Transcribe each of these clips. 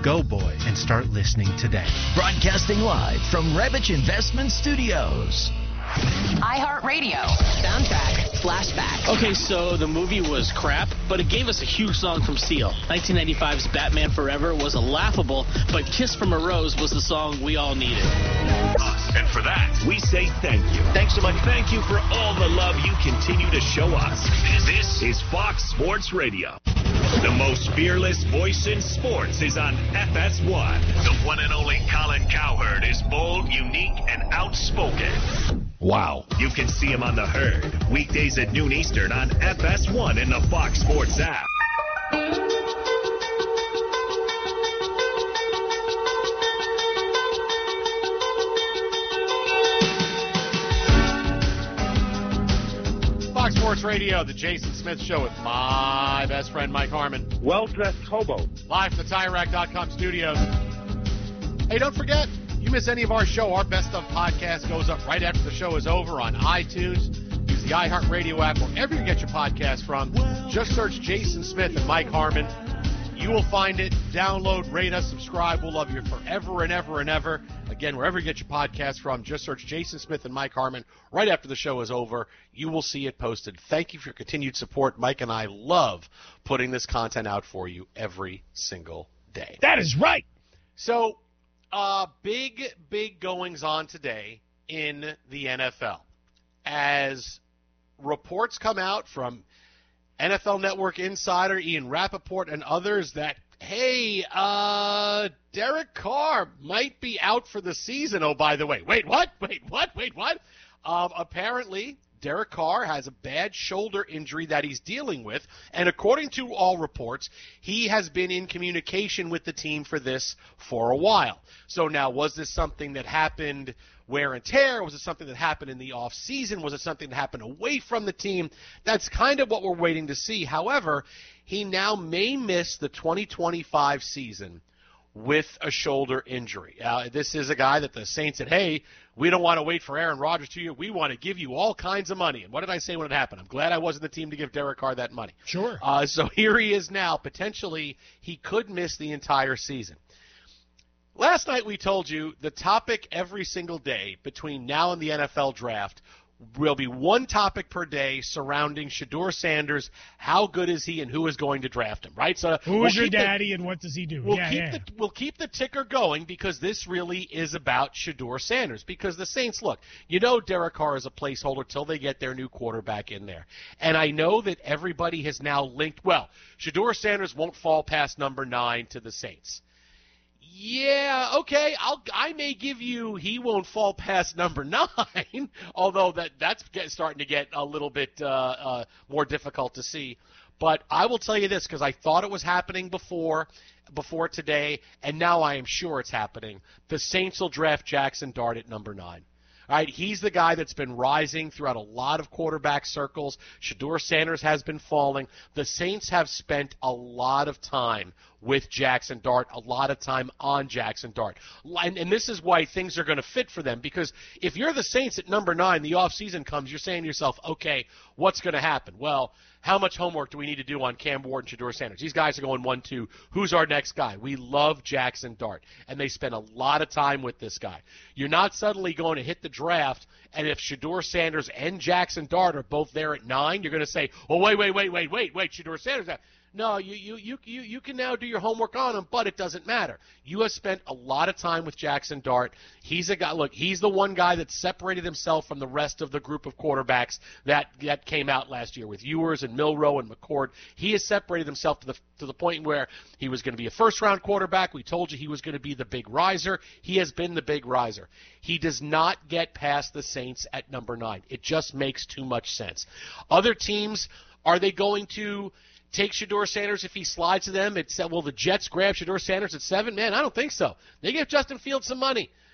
Go, boy, and start listening today. Broadcasting live from Revich Investment Studios. iHeartRadio. Soundtrack. Flashback. Okay, so the movie was crap, but it gave us a huge song from Seal. 1995's Batman Forever was a laughable, but Kiss from a Rose was the song we all needed. And for that, we say thank you. Thanks so much. Thank you for all the love you continue to show us. This is Fox Sports Radio. The most fearless voice in sports is on FS1. The one and only Colin Cowherd is bold, unique, and outspoken. Wow. You can see him on The Herd, weekdays at noon Eastern on FS1 and the Fox Sports app. Fox Sports Radio, the Jason Smith Show with my best friend Mike Harmon. Well-dressed hobo. Live from the TireRack.com studios. Hey, don't forget, you miss any of our show, our Best Of podcast goes up right after the show is over on iTunes. Use the iHeartRadio app, wherever you get your podcast from. Just search Jason Smith and Mike Harmon. You will find it. Download, rate us, subscribe. We'll love you forever and ever and ever. Again, wherever you get your podcast from, just search Jason Smith and Mike Harmon. Right after the show is over, you will see it posted. Thank you for your continued support. Mike and I love putting this content out for you every single day. That is right. So, big goings on today in the NFL. As reports come out from NFL Network insider Ian Rappaport and others that, hey, Derek Carr might be out for the season. Oh, by the way, wait, what? Apparently, Derek Carr has a bad shoulder injury that he's dealing with, and according to all reports, he has been in communication with the team for this for a while. So now, was this something that happened wear and tear? Was it something that happened in the off season? Was it something that happened away from the team? That's kind of what we're waiting to see. However, he now may miss the 2025 season with a shoulder injury. This is a guy that the Saints said, hey, we don't want to wait for Aaron Rodgers 2 years. We want to give you all kinds of money. And what did I say when it happened? I'm glad I wasn't the team to give Derek Carr that money. Sure. So here he is now. Potentially, he could miss the entire season. Last night we told you the topic every single day between now and the NFL draft will be one topic per day surrounding Shedeur Sanders. How good is he and who is going to draft him, right? So who is your daddy and what does he do? We'll keep the ticker going because this really is about Shedeur Sanders because the Saints, look, you know Derek Carr is a placeholder till they get their new quarterback in there. And I know that everybody has now linked, well, Shedeur Sanders won't fall past number 9 to the Saints. Yeah, okay, I may give you he won't fall past number 9, although that's starting to get a little bit more difficult to see. But I will tell you this, because I thought it was happening before today, and now I am sure it's happening. The Saints will draft Jackson Dart at number 9. All right, he's the guy that's been rising throughout a lot of quarterback circles. Shedeur Sanders has been falling. The Saints have spent a lot of time with Jackson Dart, a lot of time on Jackson Dart. And this is why things are going to fit for them, because if you're the Saints at number 9, the offseason comes, you're saying to yourself, okay, what's going to happen? Well, how much homework do we need to do on Cam Ward and Shedeur Sanders? These guys are going 1-2. Who's our next guy? We love Jackson Dart, and they spend a lot of time with this guy. You're not suddenly going to hit the draft, and if Shedeur Sanders and Jackson Dart are both there at 9, you're going to say, oh, wait, Shedeur Sanders. No, you can now do your homework on him, but it doesn't matter. You have spent a lot of time with Jackson Dart. He's a guy. Look, he's the one guy that separated himself from the rest of the group of quarterbacks that came out last year with Ewers and Milroe and McCord. He has separated himself to the point where he was going to be a first-round quarterback. We told you he was going to be the big riser. He has been the big riser. He does not get past the Saints at number 9. It just makes too much sense. Other teams, are they going to take Shedeur Sanders if he slides to them? Will the Jets grab Shedeur Sanders at 7? Man, I don't think so. They give Justin Fields some money.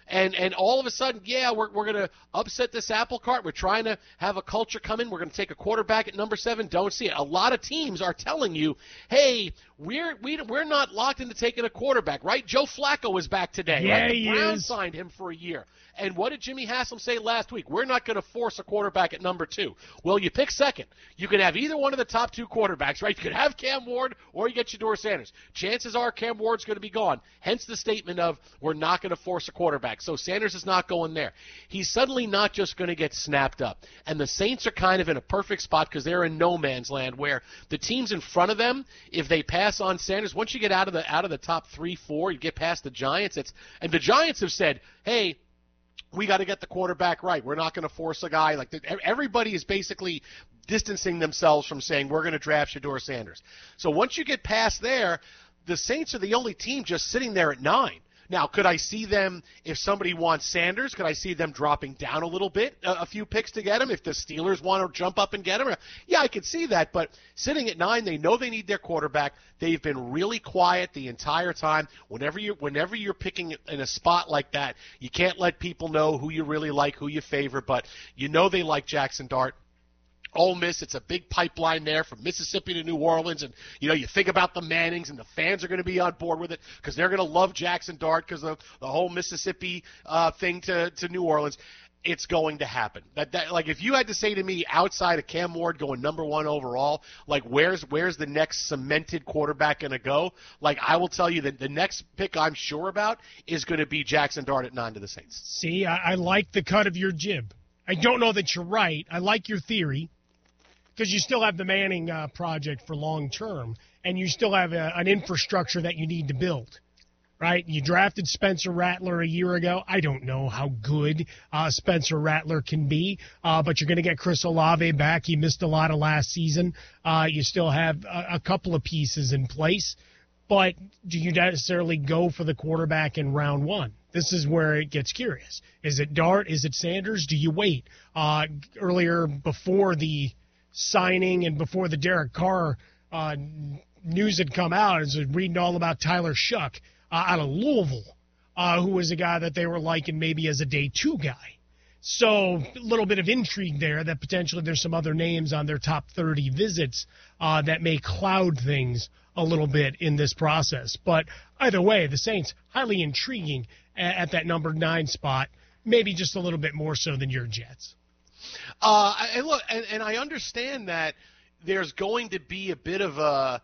And all of a sudden, yeah, we're going to upset this apple cart. We're trying to have a culture come in. We're going to take a quarterback at number 7. Don't see it. A lot of teams are telling you, hey, we're not locked into taking a quarterback, right? Joe Flacco is back today. Yeah, right? he The Browns is. signed him for a year. And what did Jimmy Haslam say last week? We're not going to force a quarterback at number 2. Well, you pick second. You can have either one of the top 2 quarterbacks, right? You could have Cam Ward or you get Shedeur Sanders. Chances are Cam Ward's going to be gone. Hence the statement of we're not going to force a quarterback. So Sanders is not going there. He's suddenly not just going to get snapped up. And the Saints are kind of in a perfect spot because they're in no man's land where the teams in front of them, if they pass on Sanders, once you get out of the top 3, 4, you get past the Giants. And the Giants have said, hey, we got to get the quarterback right. We're not going to force a guy. Everybody is basically distancing themselves from saying we're going to draft Shedeur Sanders. So once you get past there, the Saints are the only team just sitting there at 9. Now, could I see them, if somebody wants Sanders, could I see them dropping down a little bit, a few picks to get him? If the Steelers want to jump up and get him? Yeah, I could see that. But sitting at 9, they know they need their quarterback. They've been really quiet the entire time. Whenever you're picking in a spot like that, you can't let people know who you really like, who you favor. But you know they like Jackson Dart. Ole Miss, it's a big pipeline there from Mississippi to New Orleans, and you think about the Mannings, and the fans are going to be on board with it because they're going to love Jackson Dart because of the whole Mississippi thing to New Orleans. It's going to happen. Like if you had to say to me outside of Cam Ward going number 1 overall, like where's the next cemented quarterback going to go? Like I will tell you that the next pick I'm sure about is going to be Jackson Dart at 9 to the Saints. See, I like the cut of your jib. I don't know that you're right. I like your theory. Because you still have the Manning project for long term, and you still have an infrastructure that you need to build, right? You drafted Spencer Rattler a year ago. I don't know how good Spencer Rattler can be, but you're going to get Chris Olave back. He missed a lot of last season. You still have a couple of pieces in place, but do you necessarily go for the quarterback in round 1? This is where it gets curious. Is it Dart? Is it Sanders? Do you wait? Earlier, before the signing and before the Derek Carr news had come out, I was reading all about Tyler Shuck out of Louisville, who was a guy that they were liking maybe as a day 2 guy. So a little bit of intrigue there that potentially there's some other names on their top 30 visits that may cloud things a little bit in this process. But either way, the Saints, highly intriguing at that number 9 spot, maybe just a little bit more so than your Jets. And look, and I understand that there's going to be a bit of a,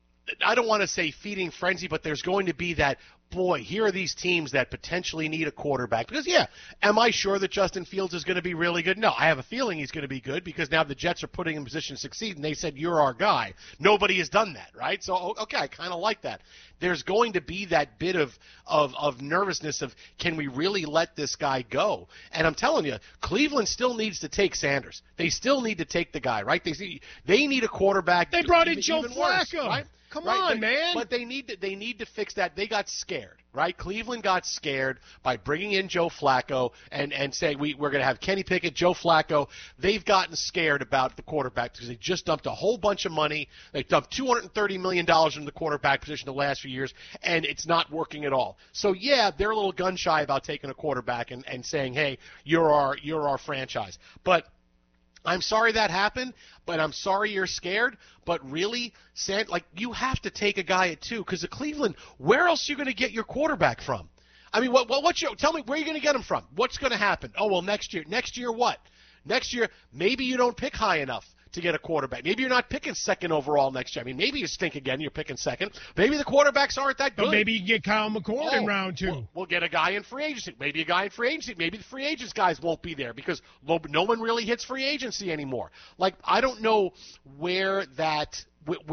I don't want to say feeding frenzy, but there's going to be that, boy, here are these teams that potentially need a quarterback. Because, yeah, am I sure that Justin Fields is going to be really good? No, I have a feeling he's going to be good because now the Jets are putting him in position to succeed, and they said, you're our guy. Nobody has done that, right? So, okay, I kind of like that. There's going to be that bit of nervousness of, can we really let this guy go? And I'm telling you, Cleveland still needs to take Sanders. They still need to take the guy, right? They need a quarterback. They brought in Joe even Flacco. Worse, right? Come on, man. But they need to fix that. They got scared, right? Cleveland got scared by bringing in Joe Flacco and saying we're going to have Kenny Pickett, Joe Flacco. They've gotten scared about the quarterback because they just dumped a whole bunch of money. They dumped $230 million into the quarterback position the last few years, and it's not working at all. So, yeah, they're a little gun-shy about taking a quarterback and saying, hey, you're our franchise. But I'm sorry that happened, but I'm sorry you're scared. But really, you have to take a guy at 2 because of Cleveland. Where else are you going to get your quarterback from? I mean, tell me where you're going to get him from. What's going to happen? Oh, well, next year. Next year what? Next year, maybe you don't pick high enough to get a quarterback. Maybe you're not picking 2nd overall next year. I mean, maybe you stink again. You're picking 2nd. Maybe the quarterbacks aren't that good. But maybe you get Kyle McCord in round 2. We'll get a guy in free agency. Maybe a guy in free agency. Maybe the free agents guys won't be there because no one really hits free agency anymore. Like, I don't know where that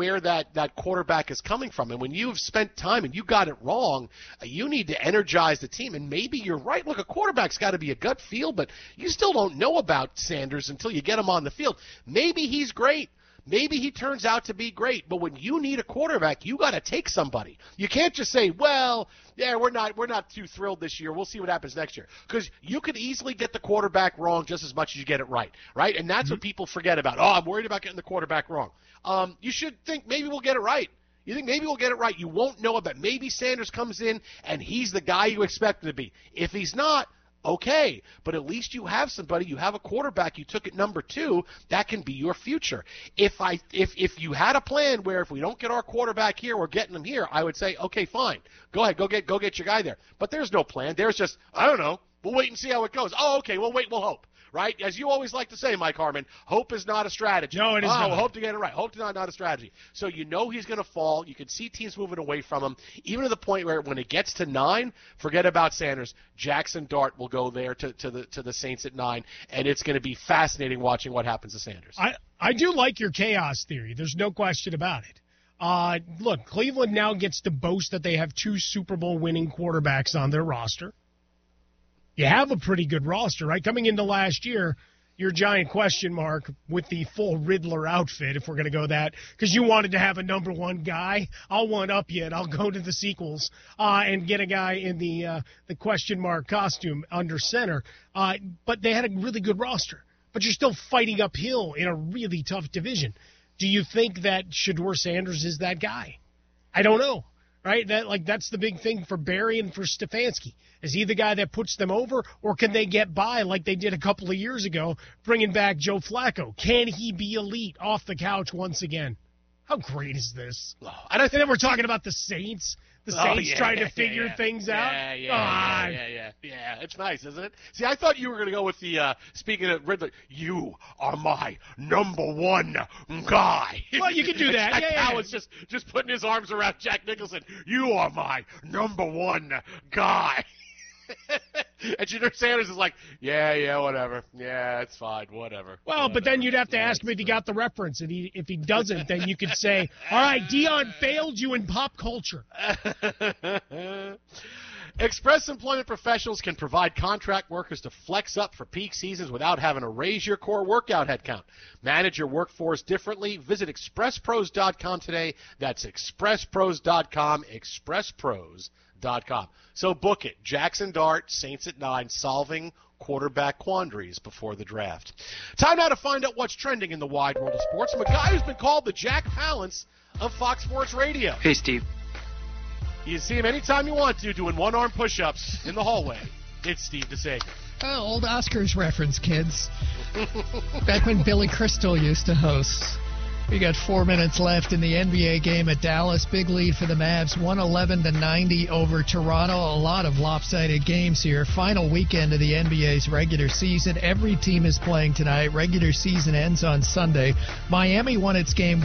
quarterback is coming from. And when you've spent time and you got it wrong, you need to energize the team. And maybe you're right. Look, a quarterback's got to be a gut feel, but you still don't know about Sanders until you get him on the field. Maybe he's great. Maybe he turns out to be great, but when you need a quarterback, you got to take somebody. You can't just say, well, yeah, we're not too thrilled this year. We'll see what happens next year. Because you could easily get the quarterback wrong just as much as you get it right? And that's what people forget about. Oh, I'm worried about getting the quarterback wrong. You should think maybe we'll get it right. You think maybe we'll get it right. You won't know about maybe Sanders comes in and he's the guy you expect him to be. If he's not, okay, but at least you have somebody. You have a quarterback you took at number 2 that can be your future. If you had a plan where if we don't get our quarterback here, we're getting him here, I would say, okay, fine, go ahead, go get your guy there. But there's no plan. There's just, I don't know. We'll wait and see how it goes. Oh, okay, we'll wait, we'll hope. Right? As you always like to say, Mike Harmon, hope is not a strategy. No, it is not. We'll hope to get it right. Hope is not a strategy. So you know he's going to fall. You can see teams moving away from him, even to the point where when it gets to 9, forget about Sanders. Jackson Dart will go there to the Saints at 9, and it's going to be fascinating watching what happens to Sanders. I do like your chaos theory. There's no question about it. Look, Cleveland now gets to boast that they have 2 Super Bowl winning quarterbacks on their roster. You have a pretty good roster, right? Coming into last year, your giant question mark with the full Riddler outfit, if we're going to go that, because you wanted to have a number 1 guy. I'll one-up you, and I'll go to the sequels and get a guy in the question mark costume under center. But they had a really good roster. But you're still fighting uphill in a really tough division. Do you think that Shedeur Sanders is that guy? I don't know. Right? That's the big thing for Barry and for Stefanski. Is he the guy that puts them over, or can they get by like they did a couple of years ago, bringing back Joe Flacco? Can he be elite off the couch once again? How great is this? And then we're talking about the Saints. The Saints trying to figure things out. Yeah. It's nice, isn't it? See, I thought you were going to go with the, speaking of Riddler, you are my number 1 guy. Well, you can do that. Jack Powell's just putting his arms around Jack Nicholson. You are my number 1 guy. And Shedeur Sanders is like, yeah, whatever. Yeah, it's fine, whatever. Well, but then you'd have to ask him if he got the reference. And if he doesn't, then you could say, all right, Dion failed you in pop culture. Express Employment Professionals can provide contract workers to flex up for peak seasons without having to raise your core workout headcount. Manage your workforce differently. Visit expresspros.com today. That's expresspros.com, expresspros.com. So book it. Jackson Dart, Saints at 9, solving quarterback quandaries before the draft. Time now to find out what's trending in the wide world of sports from a guy who's been called the Jack Palance of Fox Sports Radio. Hey, Steve. You can see him anytime you want to doing one-arm push-ups in the hallway. It's Steve DeSager. Oh, old Oscars reference, kids. Back when Billy Crystal used to host. We got 4 minutes left in the NBA game at Dallas. Big lead for the Mavs, 111-90 over Toronto. A lot of lopsided games here. Final weekend of the NBA's regular season. Every team is playing tonight. Regular season ends on Sunday. Miami won its game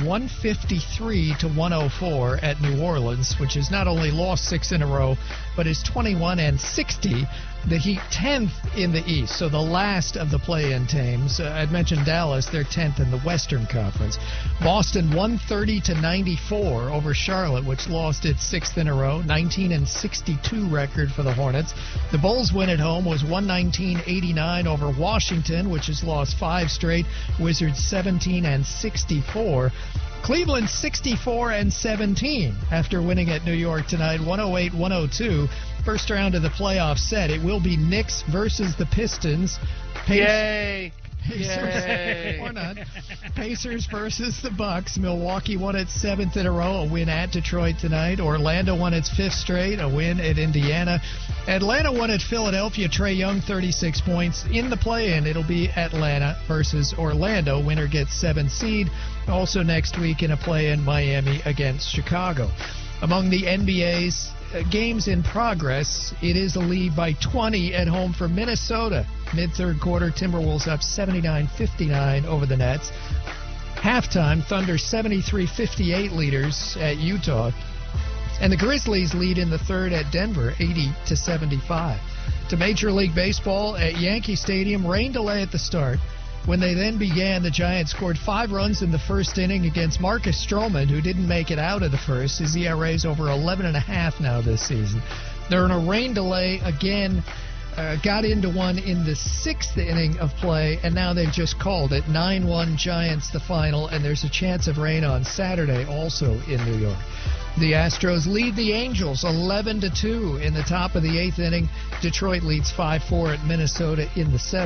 153-104 at New Orleans, which has not only lost 6 in a row, but is 21-60. The Heat 10th in the East, so the last of the play-in teams. I'd mentioned Dallas, they're 10th in the Western Conference. Boston 130-94 over Charlotte, which lost its 6th in a row. 19-62 record for the Hornets. The Bulls win at home was 119-89 over Washington, which has lost 5 straight. Wizards 17-64. Cleveland 64-17 after winning at New York tonight, 108-102. First round of the playoff set. It will be Knicks versus the Pistons. Yay! Pacers, or not. Pacers versus the Bucks. Milwaukee won its 7th in a row, a win at Detroit tonight. Orlando won its 5th straight, a win at Indiana. Atlanta won at Philadelphia. Trae Young, 36 points. In the play-in, it'll be Atlanta versus Orlando. Winner gets 7th seed. Also next week in a play-in, Miami against Chicago. Among the NBA's games in progress, it is a lead by 20 at home for Minnesota. Mid-third quarter, Timberwolves up 79-59 over the Nets. Halftime, Thunder 73-58 leaders at Utah. And the Grizzlies lead in the third at Denver, 80-75. To Major League Baseball at Yankee Stadium, rain delay at the start. When they then began, the Giants scored 5 runs in the first inning against Marcus Stroman, who didn't make it out of the first. His ERA is over 11.5 now this season. They're in a rain delay again. Got into one in the 6th inning of play, and now they've just called it. 9-1 Giants the final, and there's a chance of rain on Saturday also in New York. The Astros lead the Angels 11-2 in the top of the 8th inning. Detroit leads 5-4 at Minnesota in the 7th.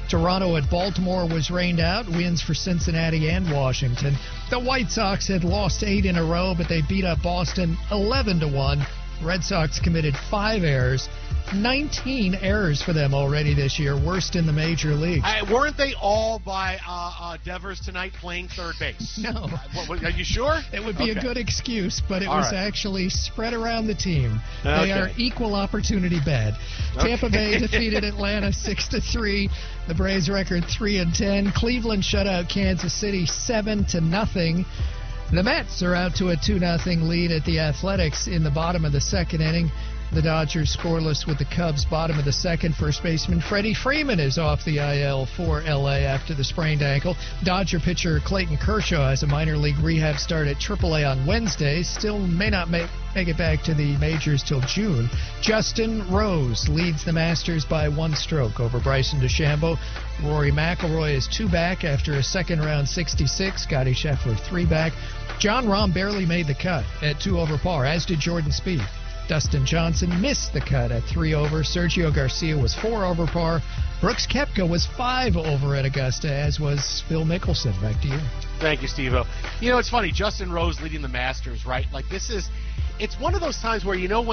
Toronto at Baltimore was rained out. Wins for Cincinnati and Washington. The White Sox had lost 8 in a row, but they beat up Boston 11-1. Red Sox committed 5 errors. 19 errors for them already this year, worst in the major leagues. Weren't they all by Devers tonight playing third base? No. Are you sure? It would be a good excuse, but it was actually spread around the team. Okay. They are equal opportunity bad. Tampa Bay defeated Atlanta 6-3. The Braves record 3-10. Cleveland shut out Kansas City 7-0. The Mets are out to a 2-0 lead at the Athletics in the bottom of the second inning. The Dodgers scoreless with the Cubs, bottom of the second. First baseman Freddie Freeman is off the IL for L.A. after the sprained ankle. Dodger pitcher Clayton Kershaw has a minor league rehab start at AAA on Wednesday. Still may not make it back to the majors till June. Justin Rose leads the Masters by 1 stroke over Bryson DeChambeau. Rory McIlroy is 2 back after a second-round 66. Scottie Scheffler 3 back. Jon Rahm barely made the cut at 2 over par, as did Jordan Spieth. Dustin Johnson missed the cut at 3 over. Sergio Garcia was 4 over par. Brooks Koepka was 5 over at Augusta, as was Phil Mickelson. Back to you. Thank you, Steve-O. You know, it's funny. Justin Rose leading the Masters, right? Like, it's one of those times where, you know,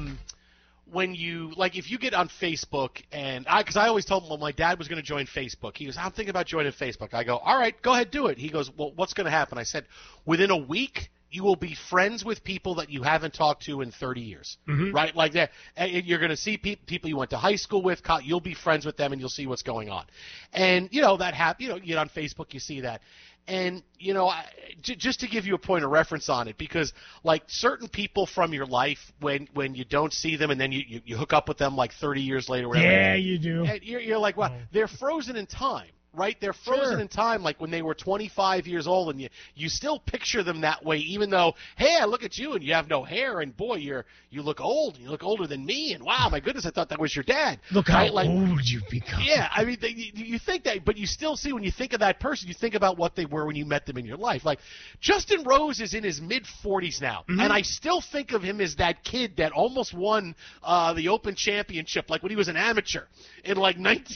when you, like, if you get on Facebook, and because I always told him, well, my dad was going to join Facebook. He goes, I'm thinking about joining Facebook. I go, all right, go ahead, do it. He goes, well, what's going to happen? I said, within a week, you will be friends with people that you haven't talked to in 30 years, right? Like that. And you're going to see people you went to high school with. You'll be friends with them, and you'll see what's going on. And, you know, that happens. You know, you get on Facebook, you see that. And, you know, just to give you a point of reference on it, because, like, certain people from your life, when you don't see them and then you hook up with them, like, 30 years later or whatever. Yeah, you do. And you're like, well, they're frozen in time. Right? They're frozen in time, like when they were 25 years old, and you still picture them that way, even though, hey, I look at you and you have no hair, and boy, you look old, and you look older than me, and wow, my goodness, I thought that was your dad. Look how old you've become. Yeah, I mean, you think that, but you still see, when you think of that person, you think about what they were when you met them in your life. Like, Justin Rose is in his mid-40s now, and I still think of him as that kid that almost won the Open Championship, like when he was an amateur in like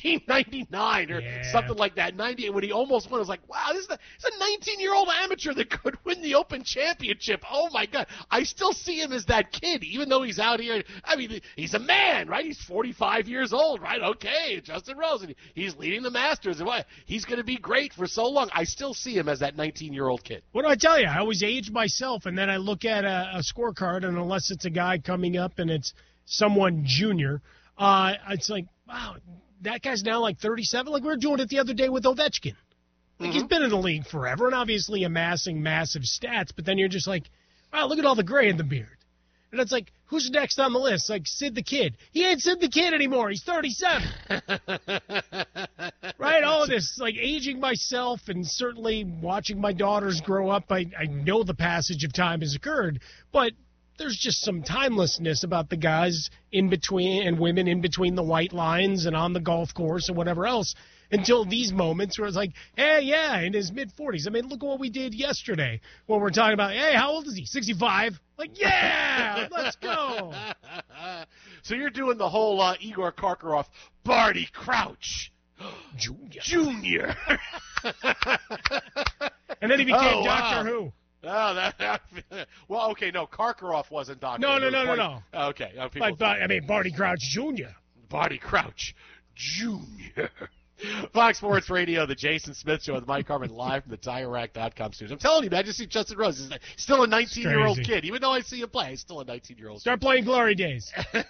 1999 or something like that. 90, when he almost won, I was like, wow, this is a 19-year-old amateur that could win the Open Championship. Oh my God, I still see him as that kid, even though he's out here. I mean, he's a man, right? He's 45 years old, right? Okay, Justin Rose, and he's leading the Masters, and he's going to be great for so long. I still see him as that 19-year-old kid. What do I tell you? I always age myself, and then I look at a scorecard, and unless it's a guy coming up and it's someone junior, it's like, wow, that guy's now like 37. Like we were doing it the other day with Ovechkin. Like he's been in the league forever and obviously amassing massive stats, but then you're just like, wow, look at all the gray in the beard. And it's like, who's next on the list? Like Sid the Kid. He ain't Sid the Kid anymore. He's 37. Right? All of this, like aging myself and certainly watching my daughters grow up. I know the passage of time has occurred, but there's just some timelessness about the guys in between and women in between the white lines and on the golf course and whatever else until these moments where it's like, hey, yeah, in his mid-40s. I mean, look at what we did yesterday when we're talking about, hey, how old is he? 65? Like, yeah, let's go. So you're doing the whole Igor Karkaroff, Barty Crouch. Junior. And then he became Doctor Who. Oh, well, okay, no, Karkaroff wasn't Doctor Who. No. Okay. Barty Crouch Jr. Barty Crouch Jr. Fox Sports Radio, the Jason Smith Show with Mike Harmon live from the TireRack.com studios. I'm telling you, man, I just see Justin Rose. He's still a 19-year-old kid. Even though I see him play, he's still a 19-year-old kid. Start playing Glory Days.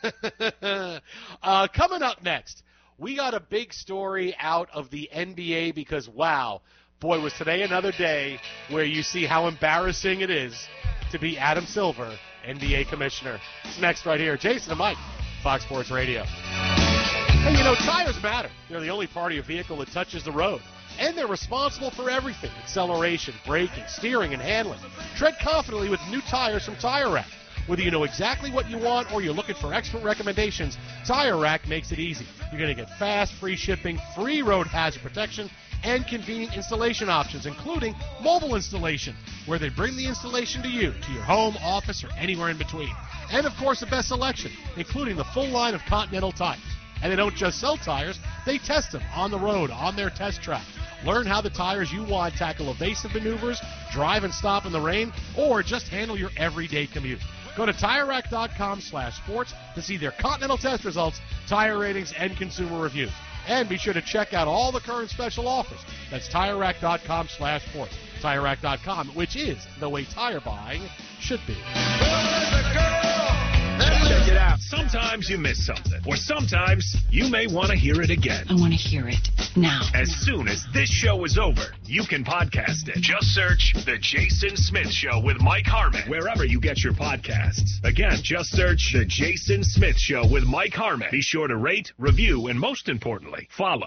Coming up next, we got a big story out of the NBA because, wow, boy, was today another day where you see how embarrassing it is to be Adam Silver, NBA commissioner. It's next right here. Jason and Mike, Fox Sports Radio. Hey, you know, tires matter. They're the only part of your vehicle that touches the road. And they're responsible for everything: acceleration, braking, steering, and handling. Tread confidently with new tires from Tire Rack. Whether you know exactly what you want or you're looking for expert recommendations, Tire Rack makes it easy. You're going to get fast, free shipping, free road hazard protection, and convenient installation options, including mobile installation, where they bring the installation to you, to your home, office, or anywhere in between. And, of course, the best selection, including the full line of Continental tires. And they don't just sell tires, They test them on the road, on their test track. Learn how the tires you want tackle evasive maneuvers, drive and stop in the rain, or just handle your everyday commute. Go to TireRack.com/sports to see their Continental test results, tire ratings, and consumer reviews. And be sure to check out all the current special offers. That's TireRack.com/sports. TireRack.com, which is the way tire buying should be. Check it out. Sometimes you miss something, or sometimes you may want to hear it again. I want to hear it now. As soon as this show is over, you can podcast it. Just search The Jason Smith Show with Mike Harmon wherever you get your podcasts. Again, just search The Jason Smith Show with Mike Harmon. Be sure to rate, review, and most importantly, follow.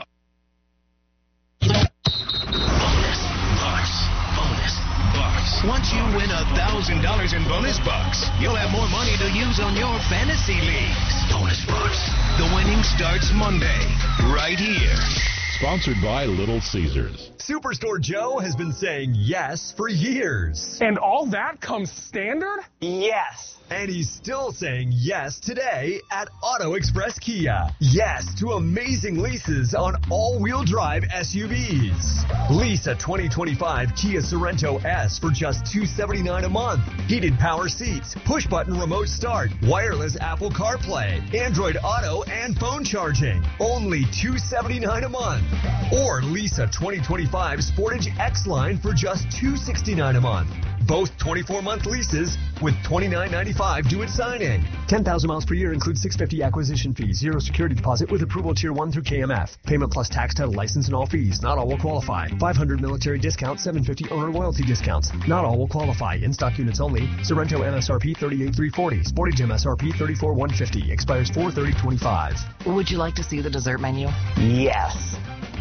Once you win $1,000 in bonus bucks, you'll have more money to use on your fantasy leagues. Bonus bucks. The winning starts Monday, right here. Sponsored by Little Caesars. Superstore Joe has been saying yes for years. And all that comes standard? Yes. And he's still saying yes today at Auto Express Kia. Yes to amazing leases on all-wheel drive SUVs. Lease a 2025 Kia Sorento S for just $279 a month. Heated power seats, push-button remote start, wireless Apple CarPlay, Android Auto, and phone charging. Only $279 a month. Or lease a 2025 Sportage X-Line for just $269 a month. Both 24-month leases with $29.95 due at signing. 10,000 miles per year includes $650 acquisition fees, 0 security deposit with approval tier 1 through KMF. Payment plus tax, title, license, and all fees. Not all will qualify. 500 military discount, 750 owner loyalty discounts. Not all will qualify. In-stock units only. Sorento MSRP $38,340. Sportage MSRP $34,150. Expires 4/30/25. Would you like to see the dessert menu? Yes.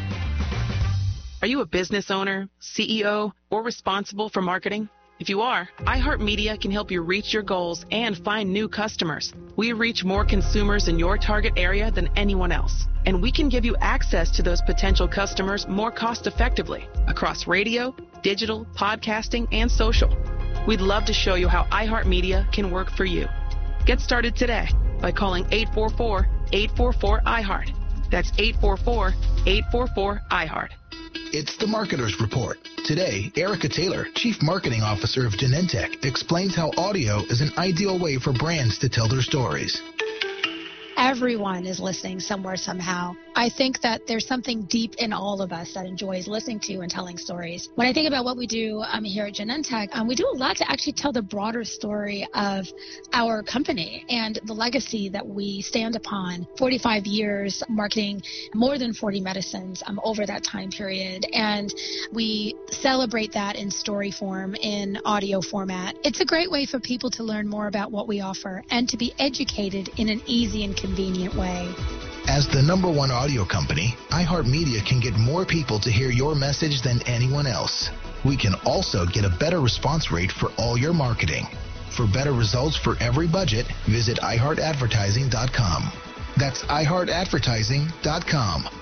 Are you a business owner, CEO, or responsible for marketing? If you are, iHeartMedia can help you reach your goals and find new customers. We reach more consumers in your target area than anyone else, and we can give you access to those potential customers more cost-effectively across radio, digital, podcasting, and social. We'd love to show you how iHeartMedia can work for you. Get started today by calling 844-844-iHeart. That's 844-844-iHeart. It's the Marketer's Report. Today, Erica Taylor, Chief Marketing Officer of Genentech, explains how audio is an ideal way for brands to tell their stories. Everyone is listening somewhere, somehow. I think that there's something deep in all of us that enjoys listening to and telling stories. When I think about what we do here at Genentech, we do a lot to actually tell the broader story of our company and the legacy that we stand upon. 45 years marketing more than 40 medicines over that time period. And we celebrate that in story form, in audio format. It's a great way for people to learn more about what we offer and to be educated in an easy and convenient way. As the #1 audio company, iHeartMedia can get more people to hear your message than anyone else. We can also get a better response rate for all your marketing. For better results for every budget, visit iHeartAdvertising.com. That's iHeartAdvertising.com.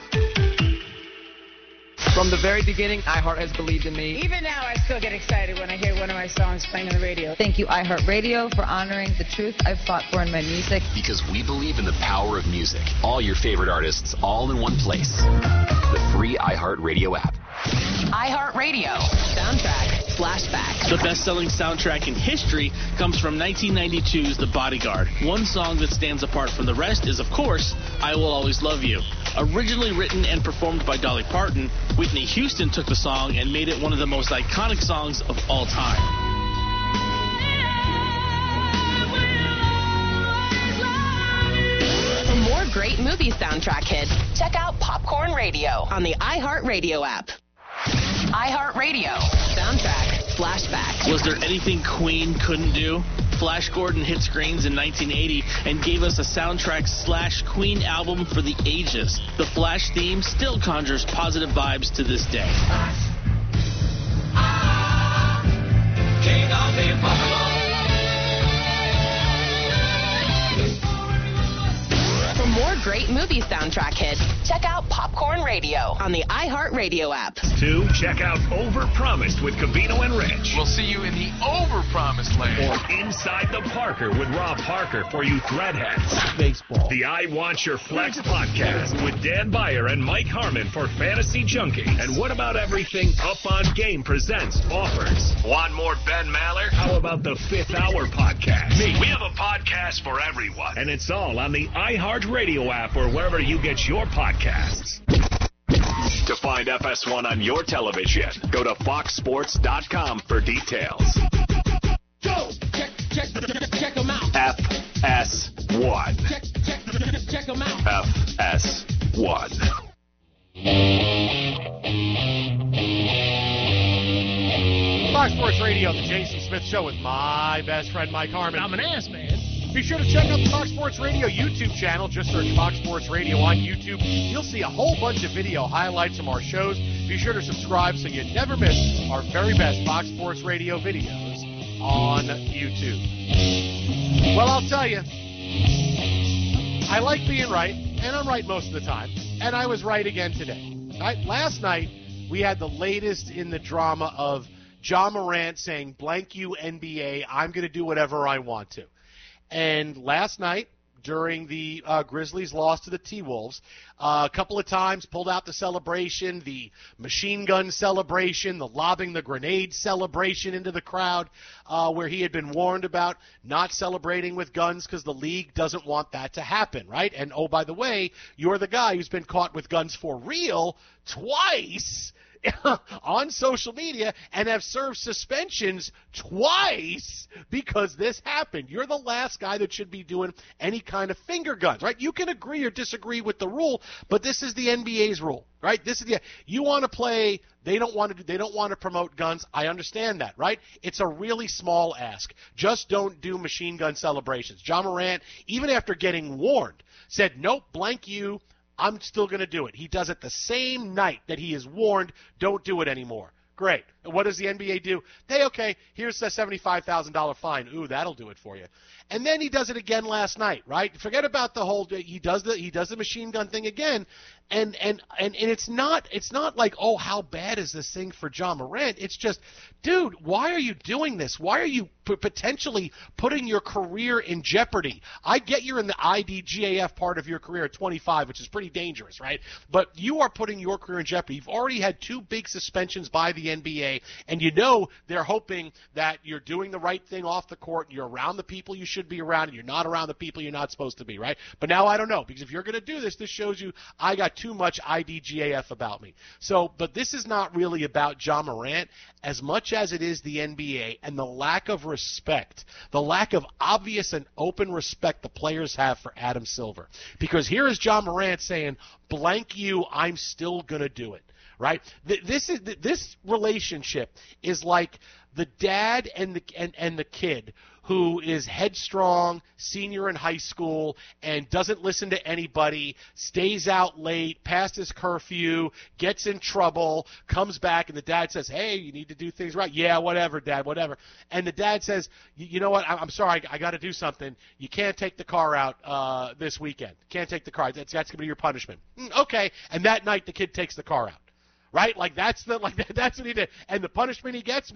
From the very beginning, iHeart has believed in me. Even now, I still get excited when I hear one of my songs playing on the radio. Thank you, iHeartRadio, for honoring the truth I've fought for in my music. Because we believe in the power of music. All your favorite artists, all in one place. The free iHeartRadio app. iHeartRadio. Soundtrack. Flashback. The best-selling soundtrack in history comes from 1992's The Bodyguard. One song that stands apart from the rest is, of course, I Will Always Love You. Originally written and performed by Dolly Parton, Whitney Houston took the song and made it one of the most iconic songs of all time. For more great movie soundtrack hits, check out Popcorn Radio on the iHeartRadio app. iHeartRadio. Soundtrack. Flashback. Was there anything Queen couldn't do? Flash Gordon hit screens in 1980 and gave us a soundtrack/Queen album for the ages. The Flash theme still conjures positive vibes to this day. King of the Impossible. For more great movie soundtrack hits, check out Popcorn Radio on the iHeartRadio app. 2, check out Overpromised with Covino and Rich. We'll see you in the Overpromised land. Or Inside the Parker with Rob Parker for you threadheads. Baseball. The I Want Your Flex podcast with Dan Beyer and Mike Harmon for Fantasy Junkies. And what about everything Up on Game presents offers? Want more Ben Maller? How about the Fifth Hour podcast? We have a podcast for everyone. And it's all on the iHeartRadio app or wherever you get your podcasts. To find FS1 on your television, go to foxsports.com for details. Go! Check them out. FS1. Check them out. FS1. Fox Sports Radio, the Jason Smith Show with my best friend Mike Harmon. I'm an ass, man. Be sure to check out the Fox Sports Radio YouTube channel. Just search Fox Sports Radio on YouTube. You'll see a whole bunch of video highlights from our shows. Be sure to subscribe so you never miss our very best Fox Sports Radio videos on YouTube. Well, I'll tell you, I like being right, and I'm right most of the time, and I was right again today. Last night, we had the latest in the drama of Ja Morant saying, blank you NBA, I'm going to do whatever I want to. And last night, during the Grizzlies' loss to the T-Wolves, a couple of times pulled out the celebration, the machine gun celebration, the lobbing the grenade celebration into the crowd, where he had been warned about not celebrating with guns because the league doesn't want that to happen, right? And, oh, by the way, you're the guy who's been caught with guns for real twice on social media and have served suspensions twice because this happened. You're the last guy that should be doing any kind of finger guns, right? You can agree or disagree with the rule, but this is the NBA's rule, right? This is you want to play. They don't want to promote guns. I understand that, right? It's a really small ask. Just don't do machine gun celebrations. Ja Morant, even after getting warned, said, nope, blank you. I'm still going to do it. He does it the same night that he is warned, don't do it anymore. Great. And what does the NBA do? Here's a $75,000 fine. Ooh, that'll do it for you. And then he does it again last night, right? Forget about the whole he does the machine gun thing again. And it's not like, oh, how bad is this thing for Ja Morant? It's just, dude, why are you doing this? Why are you potentially putting your career in jeopardy? I get you're in the IDGAF part of your career at 25, which is pretty dangerous, right? But you are putting your career in jeopardy. You've already had 2 big suspensions by the NBA, and you know they're hoping that you're doing the right thing off the court, and you're around the people you should be around, and you're not around the people you're not supposed to be, right? But now I don't know, because if you're going to do this, this shows you I got too much IDGAF about me. So, but this is not really about Ja Morant as much as it is the NBA and the lack of respect, the lack of obvious and open respect the players have for Adam Silver. Because here is Ja Morant saying, blank you, I'm still going to do it, right? This relationship is like the dad and the kid who is headstrong, senior in high school, and doesn't listen to anybody, stays out late, past his curfew, gets in trouble, comes back, and the dad says, hey, you need to do things right. Yeah, whatever, Dad, whatever. And the dad says, you know what, I'm sorry, I got to do something. You can't take the car out this weekend. Can't take the car. That's going to be your punishment. Okay. And that night the kid takes the car out. Right, that's what he did, and the punishment he gets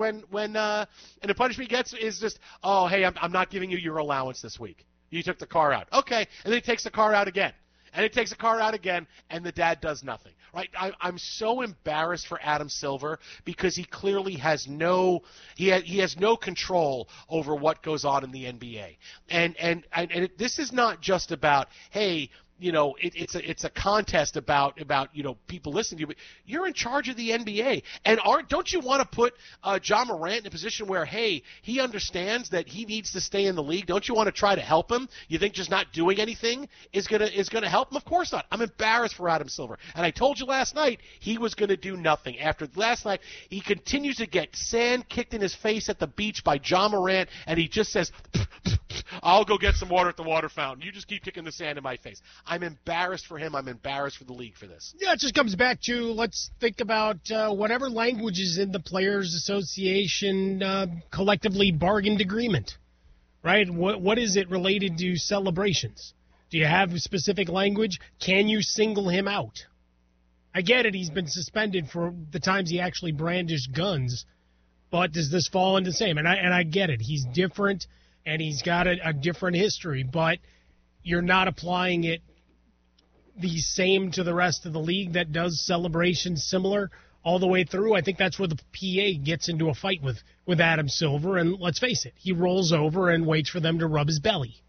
is just, oh, hey, I'm not giving you your allowance this week. You took the car out, okay, and then he takes the car out again, and the dad does nothing. Right, I'm so embarrassed for Adam Silver because he clearly has no control over what goes on in the NBA, and this is not just about, hey, you know, it's a contest about you know, people listening to you, but you're in charge of the NBA, and don't you want to put Ja Morant in a position where, hey, he understands that he needs to stay in the league? Don't you want to try to help him? You think just not doing anything is gonna help him? Of course not. I'm embarrassed for Adam Silver, and I told you last night he was going to do nothing. After last night, he continues to get sand kicked in his face at the beach by Ja Morant, and he just says, I'll go get some water at the water fountain. You just keep kicking the sand in my face. I'm embarrassed for him. I'm embarrassed for the league for this. Yeah, it just comes back to, let's think about whatever language is in the Players Association collectively bargained agreement, right? What is it related to celebrations? Do you have specific language? Can you single him out? I get it. He's been suspended for the times he actually brandished guns. But does this fall into the same? And I get it. He's different, and he's got a different history. But you're not applying it the same to the rest of the league that does celebrations similar all the way through. I think that's where the PA gets into a fight with Adam Silver. And let's face it, he rolls over and waits for them to rub his belly.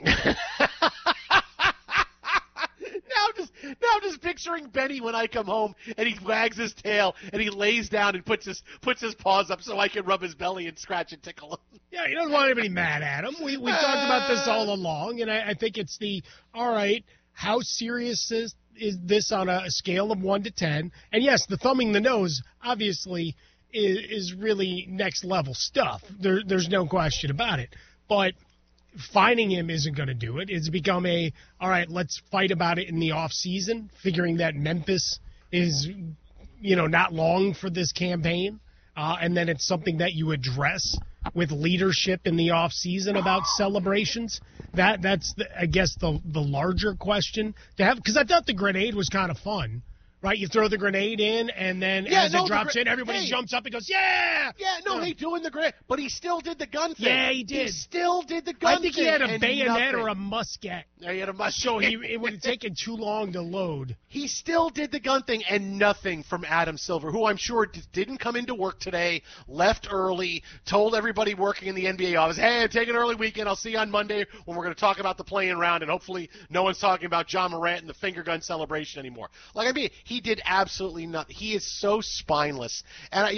Now I'm just picturing Benny when I come home and he wags his tail and he lays down and puts his paws up so I can rub his belly and scratch and tickle him. Yeah, he doesn't want anybody mad at him. We talked about this all along, and I think it's all right, how serious is this on a scale of 1 to 10? And yes, the thumbing the nose obviously is really next level stuff. There's no question about it. But finding him isn't going to do it. It's become all right, let's fight about it in the off season, figuring that Memphis is, not long for this campaign. And then it's something that you address with leadership in the off season about celebrations. That's I guess the larger question to have, because I thought the grenade was kind of fun. Right, you throw the grenade in, and then as it drops in, everybody jumps up and goes, yeah! Yeah, no, he doing the grenade, but he still did the gun thing. Yeah, he did. He still did the gun thing. I think he had a bayonet or a musket. Yeah, he had a musket. So it would have taken too long to load. He still did the gun thing, and nothing from Adam Silver, who I'm sure didn't come into work today, left early, told everybody working in the NBA office, hey, I'm taking an early weekend, I'll see you on Monday when we're going to talk about the play-in round, and hopefully no one's talking about John Morant and the finger gun celebration anymore. He did absolutely nothing. He is so spineless, and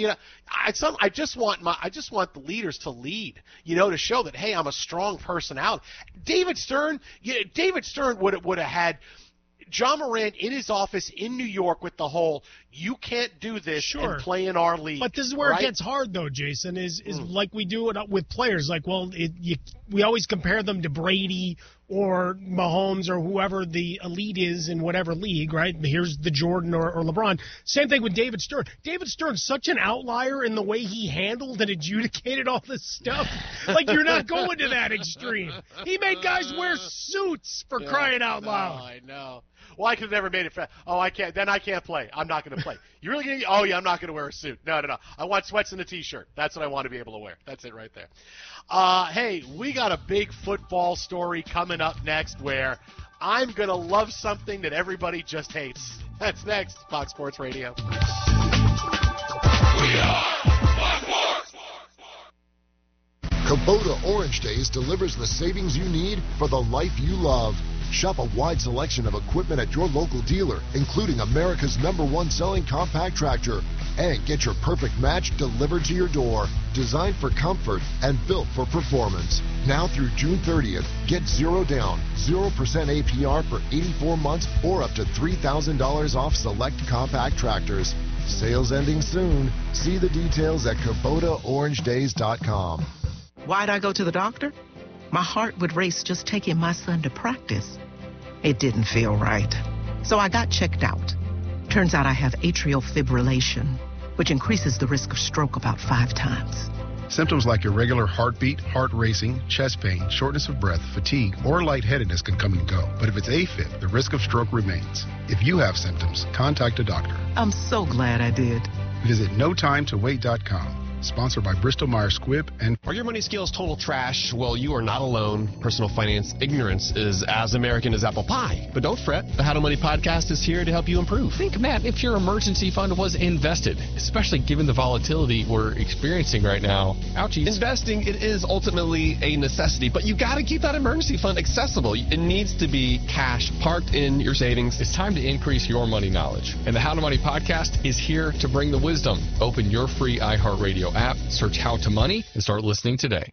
I just want the leaders to lead, to show that, hey, I'm a strong personality. David Stern would have had John Morant in his office in New York with the whole, you can't do this and play in our league. But this is where it gets hard, though, Jason, is like we do it with players. Like, we always compare them to Brady or Mahomes or whoever the elite is in whatever league, right? Here's the Jordan or LeBron. Same thing with David Stern. David Stern's such an outlier in the way he handled and adjudicated all this stuff. Like, you're not going to that extreme. He made guys wear suits for crying out loud. I know. Well, I could have never made it. I can't. Then I can't play. I'm not going to play. You really going to? Oh, yeah, I'm not going to wear a suit. No. I want sweats and a T-shirt. That's what I want to be able to wear. That's it right there. Hey, we got a big football story coming up next where I'm going to love something that everybody just hates. That's next. Fox Sports Radio. We are Fox Sports. Kubota Orange Days delivers the savings you need for the life you love. Shop a wide selection of equipment at your local dealer, including America's #1 selling compact tractor. And get your perfect match delivered to your door. Designed for comfort and built for performance. Now through June 30th, get 0 down, 0% APR for 84 months or up to $3,000 off select compact tractors. Sales ending soon. See the details at KubotaOrangeDays.com. Why'd I go to the doctor? My heart would race just taking my son to practice. It didn't feel right. So I got checked out. Turns out I have atrial fibrillation, which increases the risk of stroke about 5 times. Symptoms like irregular heartbeat, heart racing, chest pain, shortness of breath, fatigue, or lightheadedness can come and go. But if it's AFib, the risk of stroke remains. If you have symptoms, contact a doctor. I'm so glad I did. Visit NoTimeToWait.com. Sponsored by Bristol-Myers Squibb and... Are your money skills total trash? Well, you are not alone. Personal finance ignorance is as American as apple pie. But don't fret. The How to Money podcast is here to help you improve. Think, Matt, if your emergency fund was invested, especially given the volatility we're experiencing right now. Ouchies. Investing, it is ultimately a necessity, but you got to keep that emergency fund accessible. It needs to be cash parked in your savings. It's time to increase your money knowledge. And the How to Money podcast is here to bring the wisdom. Open your free iHeartRadio app, search How to Money, and start listening today.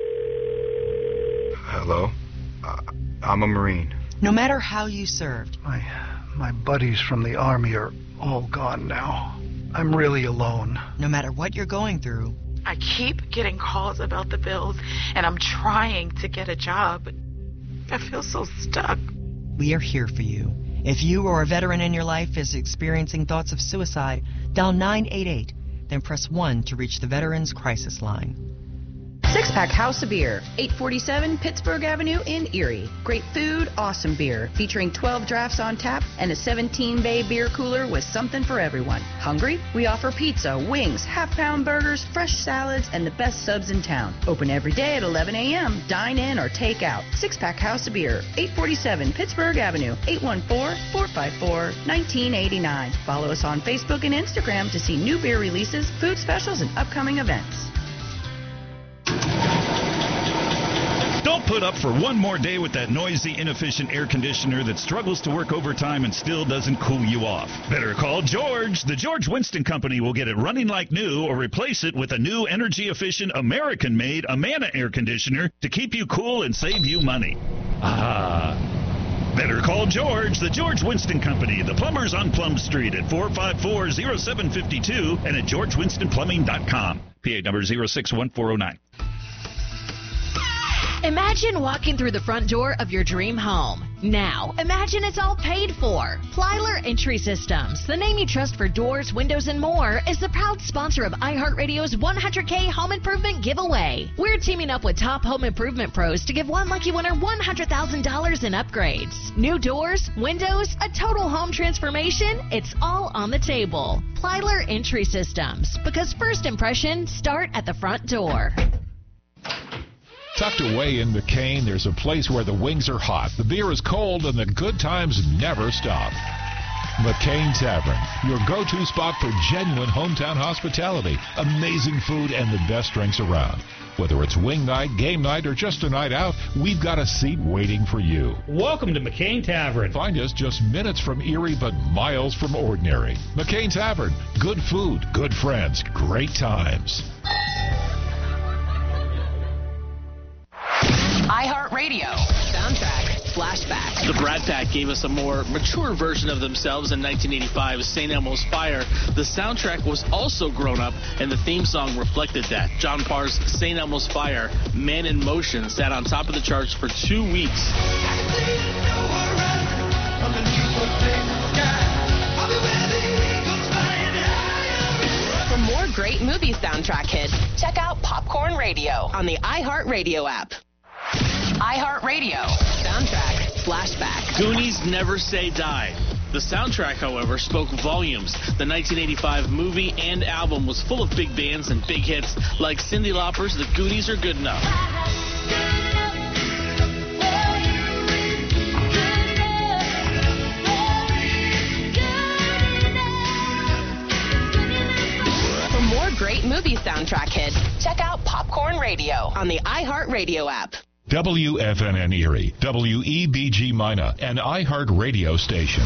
Hello? I'm a Marine. No matter how you served. My buddies from the Army are all gone now. I'm really alone. No matter what you're going through. I keep getting calls about the bills, and I'm trying to get a job, but I feel so stuck. We are here for you. If you or a veteran in your life is experiencing thoughts of suicide, dial 988. Then press 1 to reach the Veterans Crisis Line. Six-pack House of Beer, 847 Pittsburgh Avenue in Erie. Great food, awesome beer, featuring 12 drafts on tap and a 17-bay beer cooler with something for everyone. Hungry? We offer pizza, wings, half-pound burgers, fresh salads, and the best subs in town. Open every day at 11 a.m. Dine in or take out. Six-pack House of Beer, 847 Pittsburgh Avenue, 814-454-1989. Follow us on Facebook and Instagram to see new beer releases, food specials, and upcoming events. Don't put up for one more day with that noisy, inefficient air conditioner that struggles to work overtime and still doesn't cool you off. Better call George. The George Winston Company will get it running like new or replace it with a new energy-efficient, American-made Amana air conditioner to keep you cool and save you money. Better call George. The George Winston Company. The plumbers on Plum Street at 454-0752 and at georgewinstonplumbing.com. PA number 061409. Imagine walking through the front door of your dream home. Now, imagine it's all paid for. Plyler Entry Systems, the name you trust for doors, windows, and more, is the proud sponsor of iHeartRadio's 100K Home Improvement Giveaway. We're teaming up with top home improvement pros to give one lucky winner $100,000 in upgrades. New doors, windows, a total home transformation, it's all on the table. Plyler Entry Systems, because first impressions start at the front door. Tucked away in McCain, there's a place where the wings are hot, the beer is cold, and the good times never stop. McCain Tavern, your go-to spot for genuine hometown hospitality, amazing food, and the best drinks around. Whether it's wing night, game night, or just a night out, we've got a seat waiting for you. Welcome to McCain Tavern. Find us just minutes from Erie, but miles from ordinary. McCain Tavern, good food, good friends, great times. iHeartRadio. Soundtrack Flashback. The Brat Pack gave us a more mature version of themselves in 1985's St. Elmo's Fire. The soundtrack was also grown up, and the theme song reflected that. John Parr's St. Elmo's Fire, Man in Motion, sat on top of the charts for 2 weeks. For more great movie soundtrack hits, check out Popcorn Radio on the iHeartRadio app. iHeartRadio. Soundtrack Flashback. Goonies Never Say Die. The soundtrack, however, spoke volumes. The 1985 movie and album was full of big bands and big hits like Cyndi Lauper's The Goonies Are Good Enough. For more great movie soundtrack hits, check out Popcorn Radio on the iHeartRadio app. WFNN Erie, WEBG Mina, an iHeart radio station.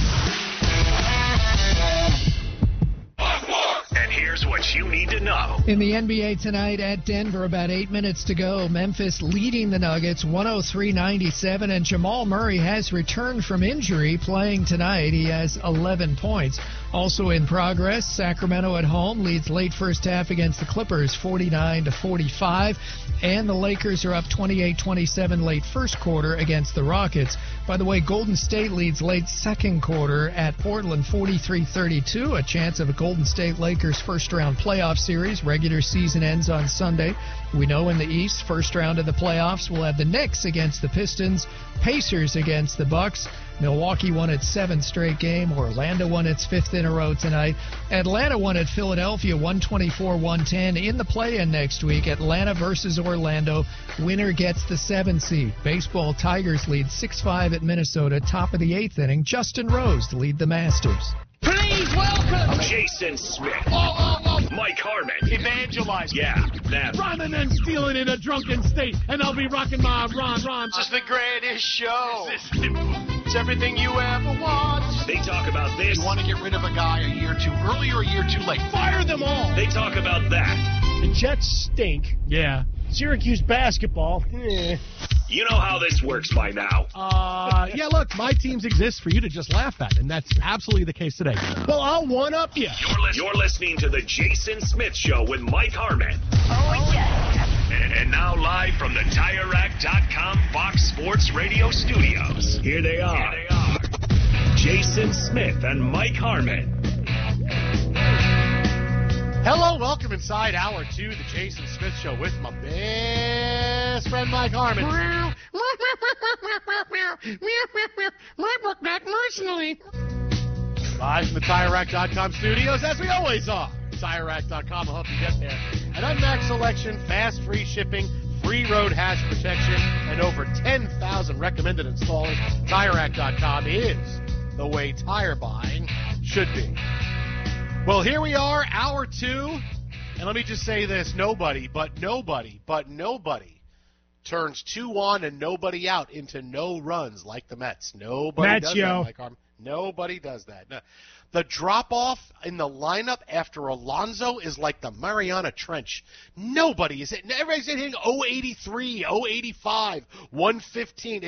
And here's what you need to know. In the NBA tonight at Denver, about 8 minutes to go. Memphis leading the Nuggets 103-97, and Jamal Murray has returned from injury, playing tonight. He has 11 points. Also in progress, Sacramento at home leads late first half against the Clippers 49-45, and the Lakers are up 28-27 late first quarter against the Rockets. By the way, Golden State leads late second quarter at Portland 43-32, a chance of a Golden State Lakers first round playoff series. Regular season ends on Sunday. We know in the East, first round of the playoffs, we'll have the Knicks against the Pistons, Pacers against the Bucks. Milwaukee won its 7th straight game. Orlando won its 5th in a row tonight. Atlanta won at Philadelphia 124-110 in the play-in next week. Atlanta versus Orlando. Winner gets the 7th seed. Baseball, Tigers lead 6-5 at Minnesota. Top of the 8th inning. Justin Rose to lead the Masters. Please welcome Jason Smith. Mike Harmon. Evangelize. Yeah, that. Rhyming and stealing in a drunken state, and I'll be rocking my rhyme. This is the greatest show. It's everything you ever want. They talk about this. You want to get rid of a guy a year too early or a year too late? Fire them all. They talk about that. The Jets stink. Yeah. Syracuse basketball. You know how this works by now. Yeah, look, my teams exist for you to just laugh at, and that's absolutely the case today. Well, I'll one-up you. You're listening to The Jason Smith Show with Mike Harmon. Oh, yes. And now live from the TireRack.com Fox Sports Radio studios. Here they are. Jason Smith and Mike Harmon. Hello, welcome inside Hour 2, the Jason Smith Show with my best friend Mike Harmon. Live from the TireRack.com studios, as we always are. TireRack.com will help you get there. An unmatched selection, fast, free shipping, free road hash protection, and over 10,000 recommended installers. TireRack.com is the way tire buying should be. Well, here we are, Hour 2, and let me just say this. Nobody turns 2 on and nobody out into no runs like the Mets. Nobody does that, Mike Harmon. Nobody does that. No. The drop-off in the lineup after Alonso is like the Mariana Trench. Nobody is hitting. Everybody's hitting 083, 085, 115.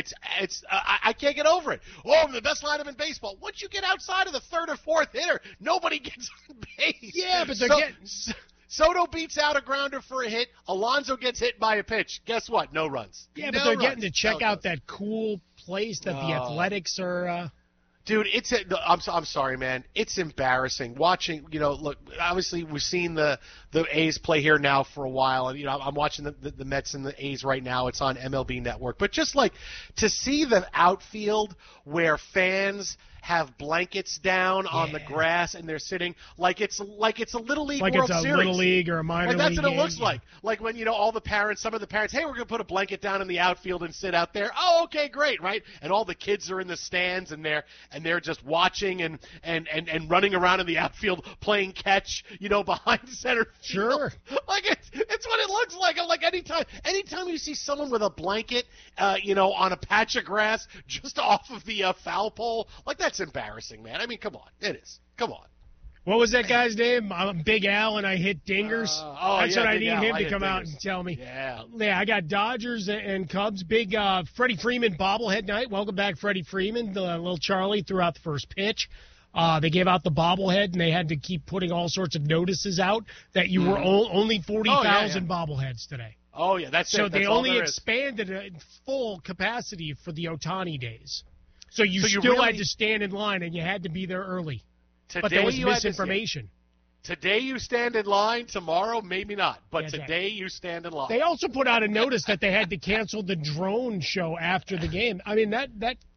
I can't get over it. Oh, the best lineup in baseball. Once you get outside of the third or fourth hitter, nobody gets on base. Yeah, but they're getting... Soto beats out a grounder for a hit. Alonso gets hit by a pitch. Guess what? No runs. Yeah, but they're getting to check out that cool place that the Athletics are... Dude, I'm sorry, man. It's embarrassing watching. Look, obviously we've seen the A's play here now for a while, and I'm watching the Mets and the A's right now. It's on MLB Network, but just like to see the outfield where fans have blankets down on the grass and they're sitting like it's a Little League World Series. Like it's a Little League or a minor league. That's what it looks like. Like when, all the parents, some of the parents, hey, we're going to put a blanket down in the outfield and sit out there. Oh, okay, great, right? And all the kids are in the stands and they're just watching and running around in the outfield playing catch, behind center field. Sure. Like it's what it looks like. Like anytime you see someone with a blanket, on a patch of grass just off of the foul pole, like that's embarrassing, man. I mean, come on. It is. Come on. What was that guy's name? I'm Big Al, and I hit dingers. That's what I need him to come out and tell me. Yeah, I got Dodgers and Cubs. Big Freddie Freeman bobblehead night. Welcome back, Freddie Freeman. Little Charlie threw out the first pitch. They gave out the bobblehead, and they had to keep putting all sorts of notices out that you were only 40,000 bobbleheads today. Oh, yeah, that's so it. They only expanded it full capacity for the Ohtani days. So you still had to stand in line, and you had to be there early. But there was misinformation. Today you stand in line. Tomorrow, maybe not. But today you stand in line. They also put out a notice that they had to cancel the drone show after the game. I mean, that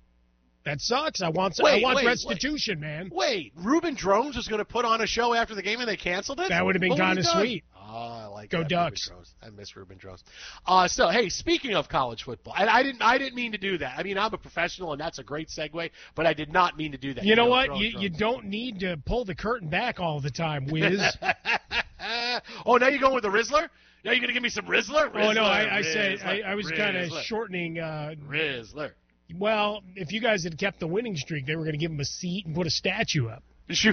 sucks. I want restitution, man. Wait, Ruben Drones was going to put on a show after the game, and they canceled it? That would have been kind of sweet. Oh, I like Go that. Ducks. I miss Ruben Drones. So, hey, speaking of college football, I didn't mean to do that. I mean, I'm a professional, and that's a great segue, but I did not mean to do that. You know what? You don't need to pull the curtain back all the time, Wiz. Oh, now you're going with the Rizzler? Now you're going to give me some Rizzler? Oh, no, I said I was kind of shortening. Rizzler. Well, if you guys had kept the winning streak, they were going to give him a seat and put a statue up. Sure.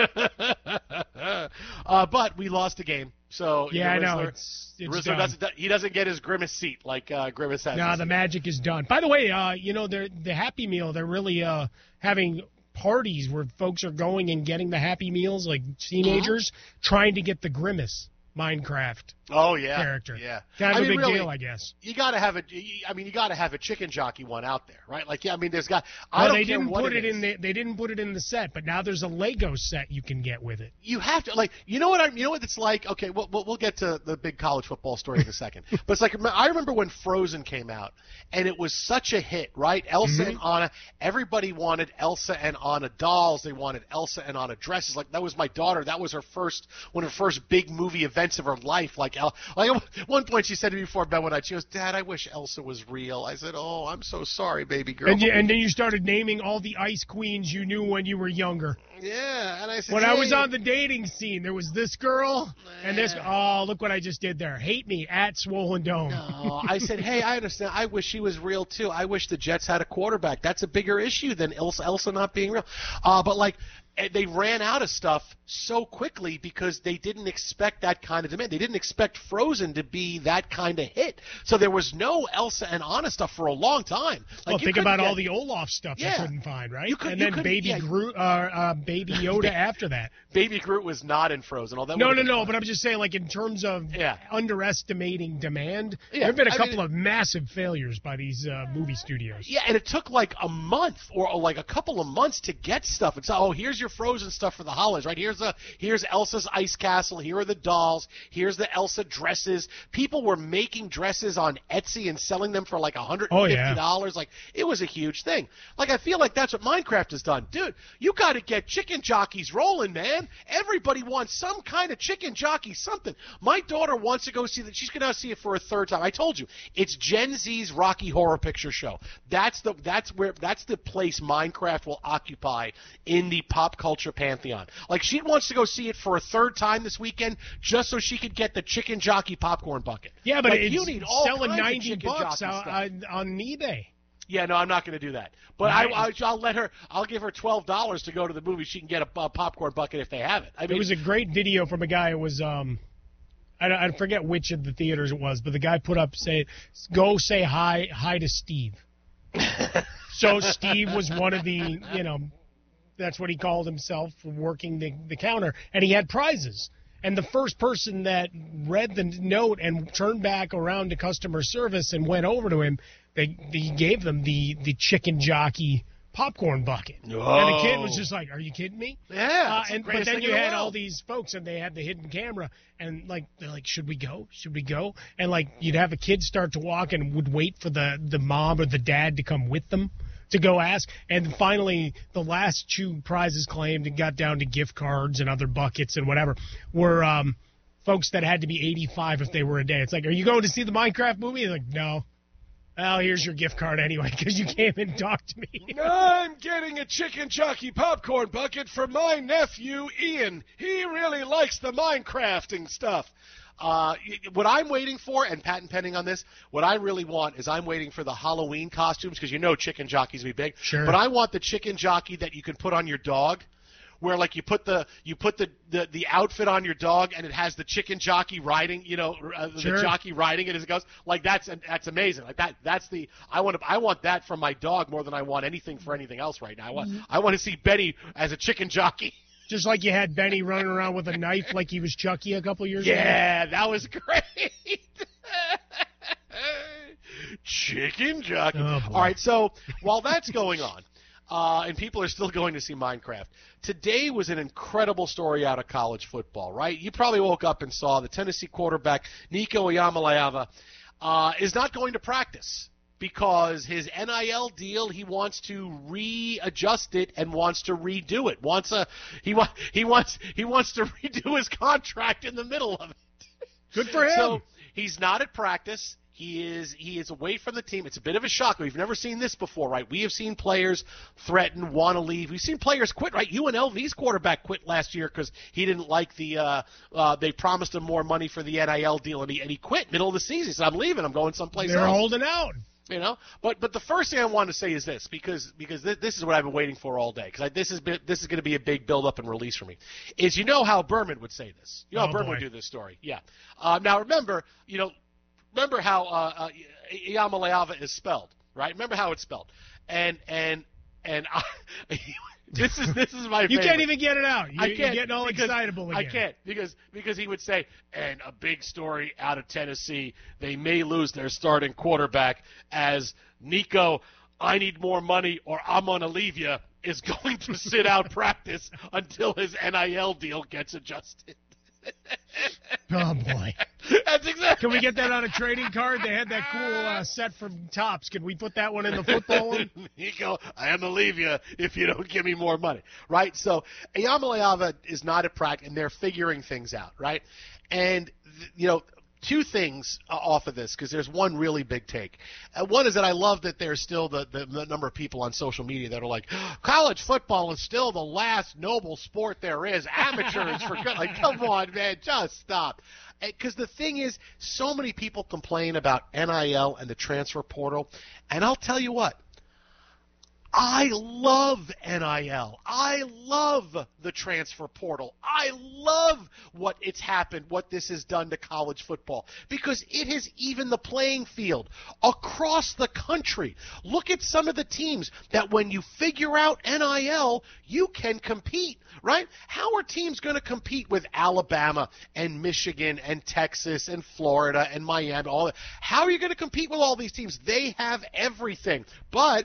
But we lost the game. So yeah, I know. It's he doesn't get his Grimace seat like Grimace has. No, the magic is done. By the way, the Happy Meal, they're really having parties where folks are going and getting the Happy Meals, like teenagers, trying to get the Grimace Minecraft character. Yeah. Kind of a big deal, I guess. You got to have a chicken jockey one out there, right? Like, there's got. They didn't put it in the set, but now there's a Lego set you can get with it. You have to you know what it's like. Okay, we'll get to the big college football story in a second. But it's like I remember when Frozen came out, and it was such a hit, right? Elsa and Anna. Everybody wanted Elsa and Anna dolls. They wanted Elsa and Anna dresses. Like that was my daughter. That was one of her first big movie events of her life. Like at one point she said to me before bed one night, she goes, "Dad, I wish Elsa was real." I said, "Oh, I'm so sorry, baby girl." And then you started naming all the ice queens you knew when you were younger. Yeah, and I said, when I was on the dating scene, there was this girl and this. Oh, look what I just did there. Hate me at Swollen Dome. No, I said, hey, I understand. I wish she was real too. I wish the Jets had a quarterback. That's a bigger issue than Elsa not being real. But they ran out of stuff so quickly because they didn't expect that kind of demand. They didn't expect Frozen to be that kind of hit. So there was no Elsa and Anna stuff for a long time. Think about all the Olaf stuff you couldn't find, right? Then Baby Groot, Baby Yoda after that. Baby Groot was not in Frozen. No, but I'm just saying, in terms of underestimating demand, there have been a couple of massive failures by these movie studios. Yeah, and it took a month or a couple of months to get stuff. It's, here's your your Frozen stuff for the holidays, right? Here's Elsa's ice castle. Here are the dolls. Here's the Elsa dresses. People were making dresses on Etsy and selling them for like $150. Oh, yeah. Like, it was a huge thing. Like, I feel like that's what Minecraft has done. Dude, you got to get chicken jockeys rolling, man. Everybody wants some kind of chicken jockey something. My daughter wants to go see that. She's going to see it for a third time. I told you, it's Gen Z's Rocky Horror Picture Show. That's the place Minecraft will occupy in the pop culture pantheon. Like, she wants to go see it for a third time this weekend just so she could get the chicken jockey popcorn bucket. Yeah, but like, it's you need all selling kinds of $90 on eBay. Yeah, no, I'm not going to do that. But Right. I'll give her $12 to go to the movie. She can get a popcorn bucket if they have it. I mean, it was a great video from a guy who was I forget which of the theaters it was, but the guy put up go say hi to Steve. So Steve was one of the, that's what he called himself, working the counter, and he had prizes. And the first person that read the note and turned back around to customer service and went over to him, he gave them the chicken jockey popcorn bucket. Oh. And the kid was just like, "Are you kidding me?" Yeah. But then you had all these folks, and they had the hidden camera, and they're like, "Should we go? Should we go?" And you'd have a kid start to walk and would wait for the mom or the dad to come with them to go ask. And finally, the last two prizes claimed and got down to gift cards and other buckets and whatever were folks that had to be 85 if they were a day. It's like, "Are you going to see the Minecraft movie?" They're like, "No." "Well, here's your gift card anyway, because you came and talked to me." I'm getting a chicken jockey popcorn bucket for my nephew, Ian. He really likes the Minecrafting stuff. What I'm waiting for, and patent pending on this, what I really want is I'm waiting for the Halloween costumes, because chicken jockeys will be big. Sure. But I want the chicken jockey that you can put on your dog, where you put the outfit on your dog and it has the chicken jockey riding, the jockey riding it as it goes. Like, that's amazing. Like, I want that from my dog more than I want anything for anything else right now. I want to see Benny as a chicken jockey. Just like you had Benny running around with a knife like he was Chucky a couple years ago. Yeah, that was great. Chicken jockey. Oh, all right, so while that's going on, and people are still going to see Minecraft, today was an incredible story out of college football, right? You probably woke up and saw the Tennessee quarterback, Nico Iamaleava, is not going to practice because his NIL deal, he wants to readjust it and wants to redo it. He wants to redo his contract in the middle of it. Good for him. So he's not at practice. He is away from the team. It's a bit of a shock. We've never seen this before, right? We have seen players threaten, want to leave. We've seen players quit, right? UNLV's quarterback quit last year because he didn't like they promised him more money for the NIL deal, and he quit middle of the season. He said, "I'm leaving. I'm going someplace else." They're holding out. But the first thing I want to say is this, because this is what I've been waiting for all day, because this is going to be a big build-up and release for me, is how Berman would say this. How Berman would do this story. Yeah. Now remember how Iamaleava is spelled, right? Remember how it's spelled. And this is my favorite. You can't even get it out. I can't, you're getting all excitable again. I can't because he would say, and a big story out of Tennessee, they may lose their starting quarterback as Nico, I need more money or I'm going to leave you, is going to sit out practice until his NIL deal gets adjusted. Oh, boy. That's exactly. Can we get that on a trading card? They had that cool set from Topps. Can we put that one in the football one? Nico, I am going to leave you if you don't give me more money, right? So Iamaleava is not at practice, and they're figuring things out, right? And, two things off of this, because there's one really big take. One is that I love that there's still the number of people on social media that are like, college football is still the last noble sport there is. Amateurs for good. Like, come on, man, just stop. Because the thing is, so many people complain about NIL and the transfer portal, and I'll tell you what. I love NIL. I love the transfer portal. I love what this has done to college football, because it has evened the playing field across the country. Look at some of the teams that when you figure out NIL, you can compete, right? How are teams going to compete with Alabama and Michigan and Texas and Florida and Miami? How are you going to compete with all these teams? They have everything. But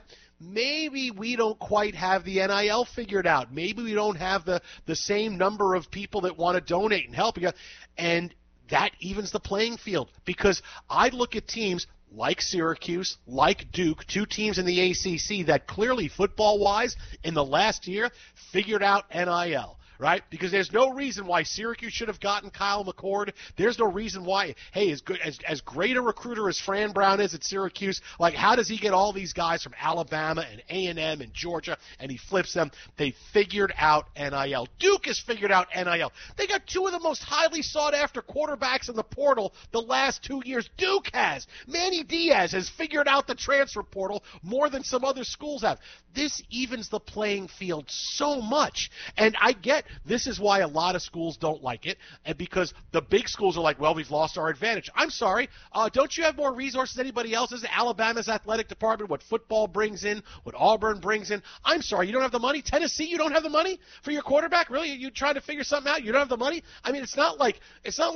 maybe we don't quite have the NIL figured out. Maybe we don't have the same number of people that want to donate and help. And that evens the playing field, because I look at teams like Syracuse, like Duke, two teams in the ACC that clearly, football-wise, in the last year, figured out NIL. Right? Because there's no reason why Syracuse should have gotten Kyle McCord. There's no reason why, hey, as great a recruiter as Fran Brown is at Syracuse, like, how does he get all these guys from Alabama and A&M and Georgia, and he flips them? They figured out NIL. Duke has figured out NIL. They got two of the most highly sought-after quarterbacks in the portal the last 2 years. Duke has. Manny Diaz has figured out the transfer portal more than some other schools have. This evens the playing field so much. And I get this is why a lot of schools don't like it, and because the big schools are like, well, we've lost our advantage. I'm sorry. Don't you have more resources than anybody else? Is Alabama's athletic department, what football brings in, what Auburn brings in? I'm sorry, you don't have the money? Tennessee, you don't have the money for your quarterback? Really? You trying to figure something out? You don't have the money? I mean, it's not like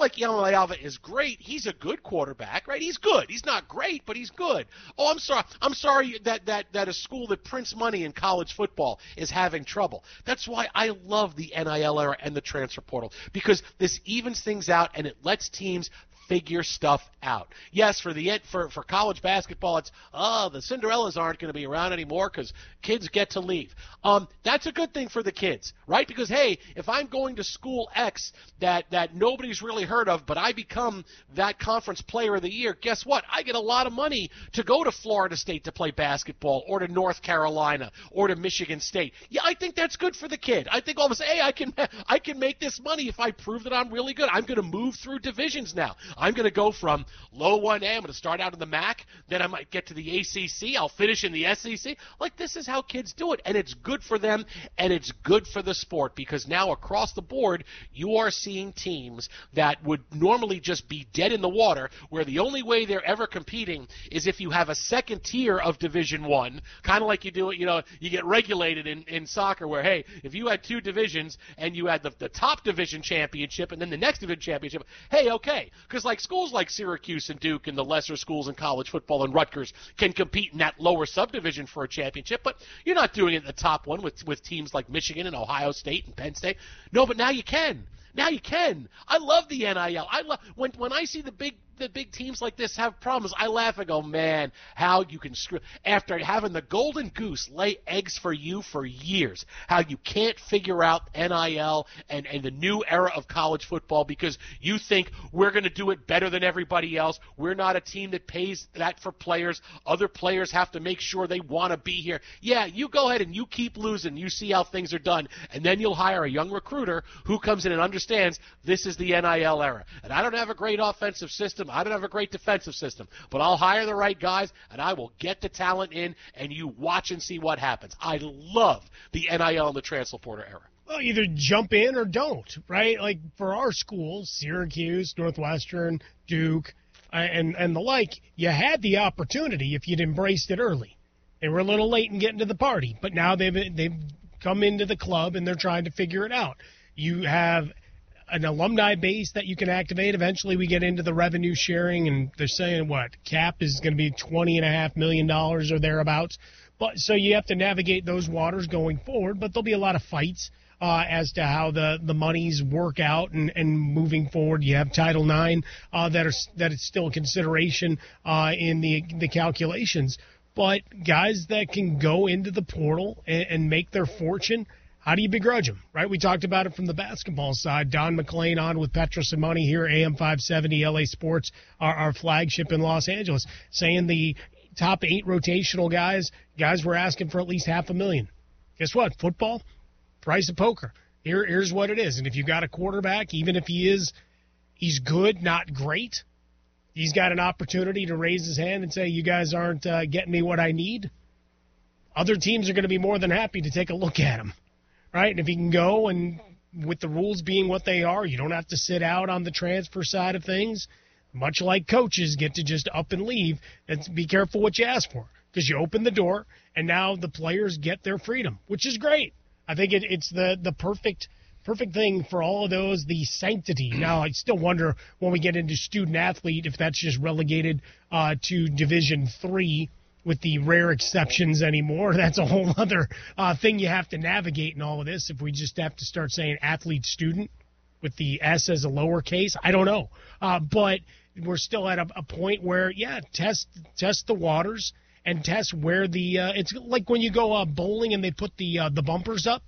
Alva is great. He's a good quarterback, right? He's good. He's not great, but he's good. Oh, I'm sorry. I'm sorry that a school that prints money in college football is having trouble. That's why I love the NIL era and the transfer portal, because this evens things out and it lets teams figure stuff out. Yes, for college basketball, it's the Cinderellas aren't going to be around anymore because kids get to leave. That's a good thing for the kids, right? Because, hey, if I'm going to school X that nobody's really heard of, but I become that conference player of the year, guess what? I get a lot of money to go to Florida State to play basketball, or to North Carolina, or to Michigan State. Yeah, I think that's good for the kid. I think all of a sudden, hey, I can make this money if I prove that I'm really good. I'm going to move through divisions now. I'm going to go from low 1A, I'm going to start out in the MAC, then I might get to the ACC, I'll finish in the SEC. Like, this is how kids do it, and it's good for them, and it's good for the sport, because now across the board, you are seeing teams that would normally just be dead in the water, where the only way they're ever competing is if you have a second tier of Division I, kind of like you do it, you get regulated in soccer, where, hey, if you had two divisions, and you had the top division championship, and then the next division championship, hey, okay, because like schools like Syracuse and Duke and the lesser schools in college football and Rutgers can compete in that lower subdivision for a championship, but you're not doing it in the top one with teams like Michigan and Ohio State and Penn State. No, but now you can. Now you can. I love the NIL. I love when I see the big teams like this have problems. I laugh and go, man, how you can screw after having the golden goose lay eggs for you for years. How you can't figure out NIL and the new era of college football because you think we're going to do it better than everybody else. We're not a team that pays that for players. Other players have to make sure they want to be here. Yeah, you go ahead and you keep losing. You see how things are done, and then you'll hire a young recruiter who comes in and understands this is the NIL era. And I don't have a great offensive system. I don't have a great defensive system, but I'll hire the right guys, and I will get the talent in, and you watch and see what happens. I love the NIL and the transfer portal era. Well, either jump in or don't, right? Like for our schools, Syracuse, Northwestern, Duke, and the like, you had the opportunity if you'd embraced it early. They were a little late in getting to the party, but now they've come into the club, and they're trying to figure it out. You have an alumni base that you can activate. Eventually we get into the revenue sharing, and they're saying cap is going to be $20.5 million or thereabouts. But so you have to navigate those waters going forward, but there'll be a lot of fights as to how the monies work out and moving forward. You have Title IX that is still a consideration in the calculations. But guys that can go into the portal and make their fortune, how do you begrudge them, right? We talked about it from the basketball side. Don McClain on with Petros and Money here, AM 570, LA Sports, our flagship in Los Angeles, saying the top 8 rotational guys were asking for at least $500,000. Guess what? Football, price of poker. Here's what it is. And if you got a quarterback, even if he's good, not great, he's got an opportunity to raise his hand and say, you guys aren't getting me what I need. Other teams are going to be more than happy to take a look at him. Right, and if he can go, and with the rules being what they are, you don't have to sit out on the transfer side of things, much like coaches get to just up and leave. And be careful what you ask for, because you open the door, and now the players get their freedom, which is great. I think it's the perfect thing for all of those, the sanctity. Now, I still wonder when we get into student-athlete if that's just relegated to Division III with the rare exceptions anymore. That's a whole other thing you have to navigate in all of this. If we just have to start saying athlete-student with the S as a lowercase, I don't know. But we're still at a point where, test the waters and test where the it's like when you go bowling and they put the bumpers up.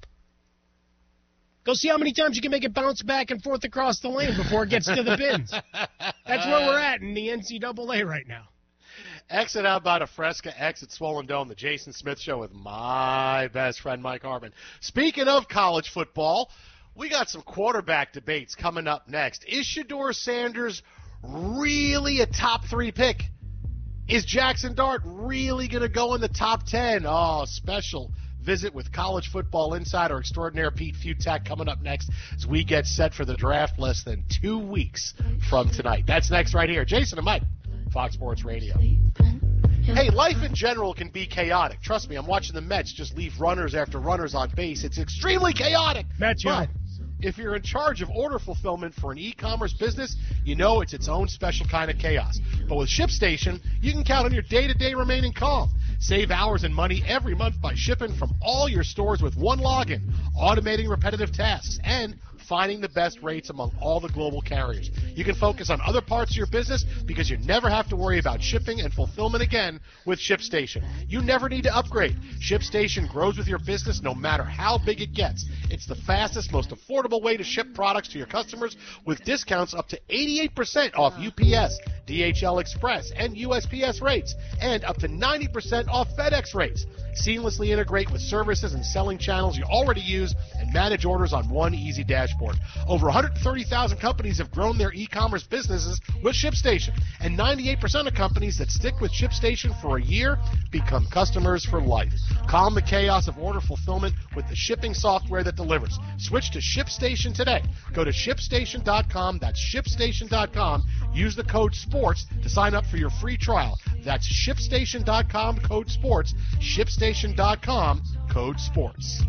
Go see how many times you can make it bounce back and forth across the lane before it gets to the pins. That's where we're at in the NCAA right now. Exit out by the Fresca, exit Swollen Dome, the Jason Smith Show with my best friend Mike Harmon. Speaking of college football, we got some quarterback debates coming up next. Is Shedeur Sanders really a top 3 pick? Is Jackson Dart really going to go in the top 10? Oh, special visit with college football insider extraordinaire Pete Futak coming up next as we get set for the draft less than 2 weeks from tonight. That's next right here. Jason and Mike, Fox Sports Radio. Hey, life in general can be chaotic. Trust me, I'm watching the Mets just leave runners after runners on base. It's extremely chaotic. Mets, but if you're in charge of order fulfillment for an e-commerce business, you know it's its own special kind of chaos. But with ShipStation, you can count on your day-to-day remaining calm. Save hours and money every month by shipping from all your stores with one login, automating repetitive tasks, and finding the best rates among all the global carriers. You can focus on other parts of your business because you never have to worry about shipping and fulfillment again with ShipStation. You never need to upgrade. ShipStation grows with your business no matter how big it gets. It's the fastest, most affordable way to ship products to your customers with discounts up to 88% off UPS, DHL Express, and USPS rates, and up to 90% off FedEx rates. Seamlessly integrate with services and selling channels you already use and manage orders on one easy dashboard. Over 130,000 companies have grown their e-commerce businesses with ShipStation, and 98% of companies that stick with ShipStation for a year become customers for life. Calm the chaos of order fulfillment with the shipping software that delivers. Switch to ShipStation today. Go to ShipStation.com. That's ShipStation.com. Use the code SPORTS to sign up for your free trial. That's ShipStation.com, code SPORTS. ShipStation.com, code SPORTS.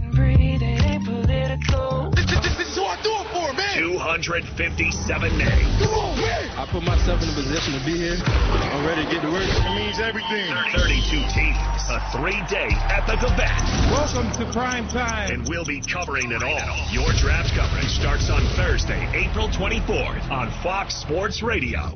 This is who I do it for, man. 257 names. Come on, man. I put myself in a position to be here. I'm ready to get to work. It means everything. 32 teams, a 3-day epic event. Welcome to prime time. And we'll be covering it all. Your draft coverage starts on Thursday, April 24th on Fox Sports Radio.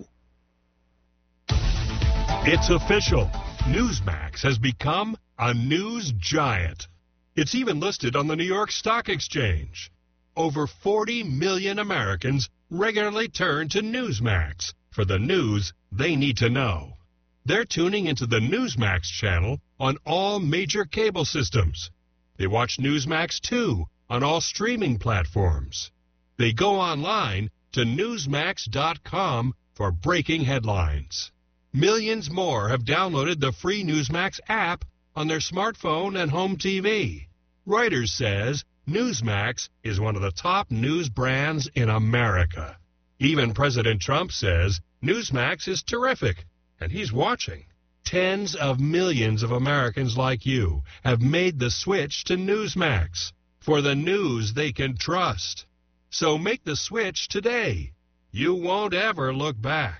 It's official. Newsmax has become a news giant. It's even listed on the New York Stock Exchange. Over 40 million Americans regularly turn to Newsmax for the news they need to know. They're tuning into the Newsmax channel on all major cable systems. They watch Newsmax 2 on all streaming platforms. They go online to Newsmax.com for breaking headlines. Millions more have downloaded the free Newsmax app on their smartphone and home TV. Reuters says Newsmax is one of the top news brands in America. Even President Trump says Newsmax is terrific, and he's watching. Tens of millions of Americans like you have made the switch to Newsmax for the news they can trust. So make the switch today. You won't ever look back.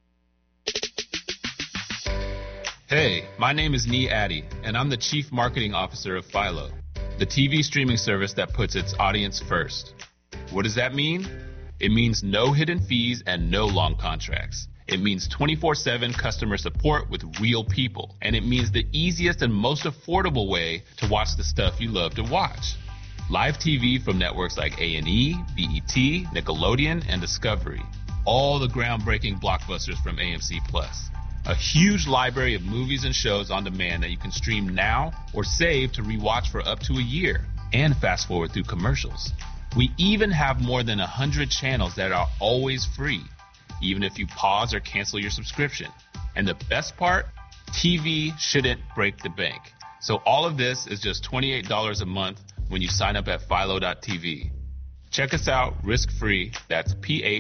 Hey, my name is Nee Addy, and I'm the Chief Marketing Officer of Philo, the TV streaming service that puts its audience first. What does that mean? It means no hidden fees and no long contracts. It means 24/7 customer support with real people. And it means the easiest and most affordable way to watch the stuff you love to watch. Live TV from networks like A&E, BET, Nickelodeon, and Discovery. All the groundbreaking blockbusters from AMC+. A huge library of movies and shows on demand that you can stream now or save to rewatch for up to a year and fast forward through commercials. We even have more than 100 channels that are always free, even if you pause or cancel your subscription. And the best part, TV shouldn't break the bank. So all of this is just $28 a month when you sign up at philo.tv. Check us out risk-free. That's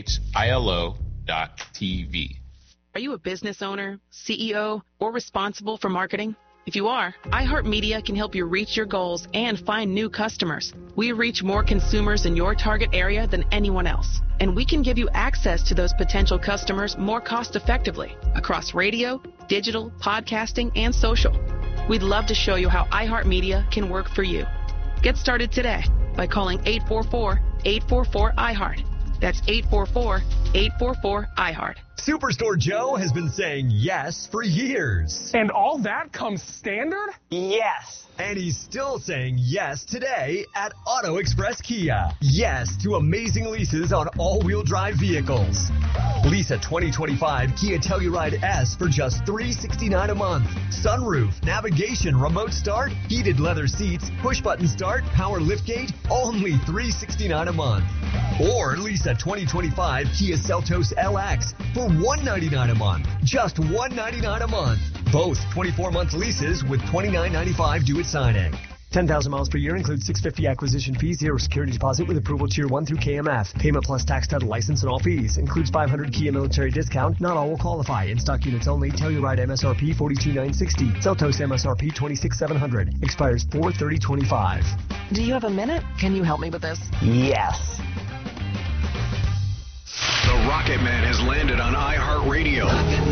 philo.tv. Are you a business owner, CEO, or responsible for marketing? If you are, iHeartMedia can help you reach your goals and find new customers. We reach more consumers in your target area than anyone else. And we can give you access to those potential customers more cost-effectively across radio, digital, podcasting, and social. We'd love to show you how iHeartMedia can work for you. Get started today by calling 844-844-iHeart. That's 844-844-iHeart. Superstore Joe has been saying yes for years. And all that comes standard? Yes. And he's still saying yes today at Auto Express Kia. Yes to amazing leases on all-wheel drive vehicles. Lease a 2025 Kia Telluride S for just $369 a month. Sunroof, navigation, remote start, heated leather seats, push-button start, power liftgate, only $369 a month. Or lease a 2025 Kia Seltos LX for $199 a month. Just $199 a month. Both 24-month leases with $29.95 due at signing. 10,000 miles per year includes $650 acquisition fee, 0 security deposit with approval tier 1 through KMF. Payment plus tax, title, license, and all fees. Includes $500 Kia military discount. Not all will qualify. In-stock units only. Telluride MSRP $42,960. Seltos MSRP $26,700. Expires 4/30/25. Do you have a minute? Can you help me with this? Yes. The Rocket Man has landed on iHeartRadio.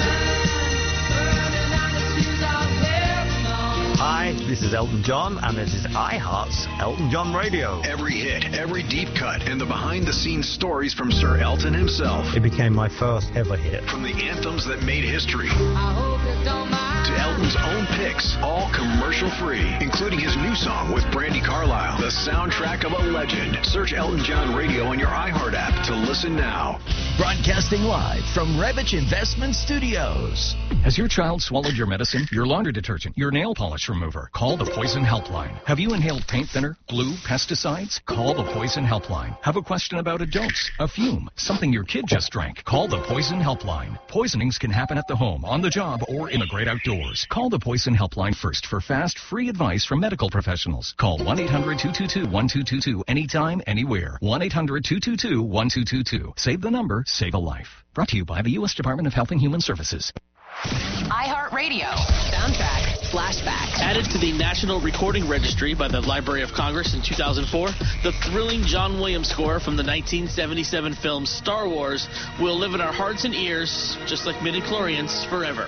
Hi, this is Elton John, and this is iHeart's Elton John Radio. Every hit, every deep cut, and the behind-the-scenes stories from Sir Elton himself. It became my first ever hit. From the anthems that made history to Elton's own picks, all commercial-free, including his new song with Brandi Carlile, the soundtrack of a legend. Search Elton John Radio on your iHeart app to listen now. Broadcasting live from Revich Investment Studios. Has your child swallowed your medicine, your laundry detergent, your nail polish remover? Call the Poison Helpline. Have you inhaled paint thinner, glue, pesticides? Call the Poison Helpline. Have a question about a dose, a fume, something your kid just drank? Call the Poison Helpline. Poisonings can happen at the home, on the job, or in the great outdoors. Call the Poison Helpline first for fast, free advice from medical professionals. Call 1-800-222-1222 anytime, anywhere. 1-800-222-1222. Save the number, save a life. Brought to you by the U.S. Department of Health and Human Services. iHeartRadio. Soundtrack. Flashback. Added to the National Recording Registry by the Library of Congress in 2004, the thrilling John Williams score from the 1977 film Star Wars will live in our hearts and ears, just like midichlorians, forever.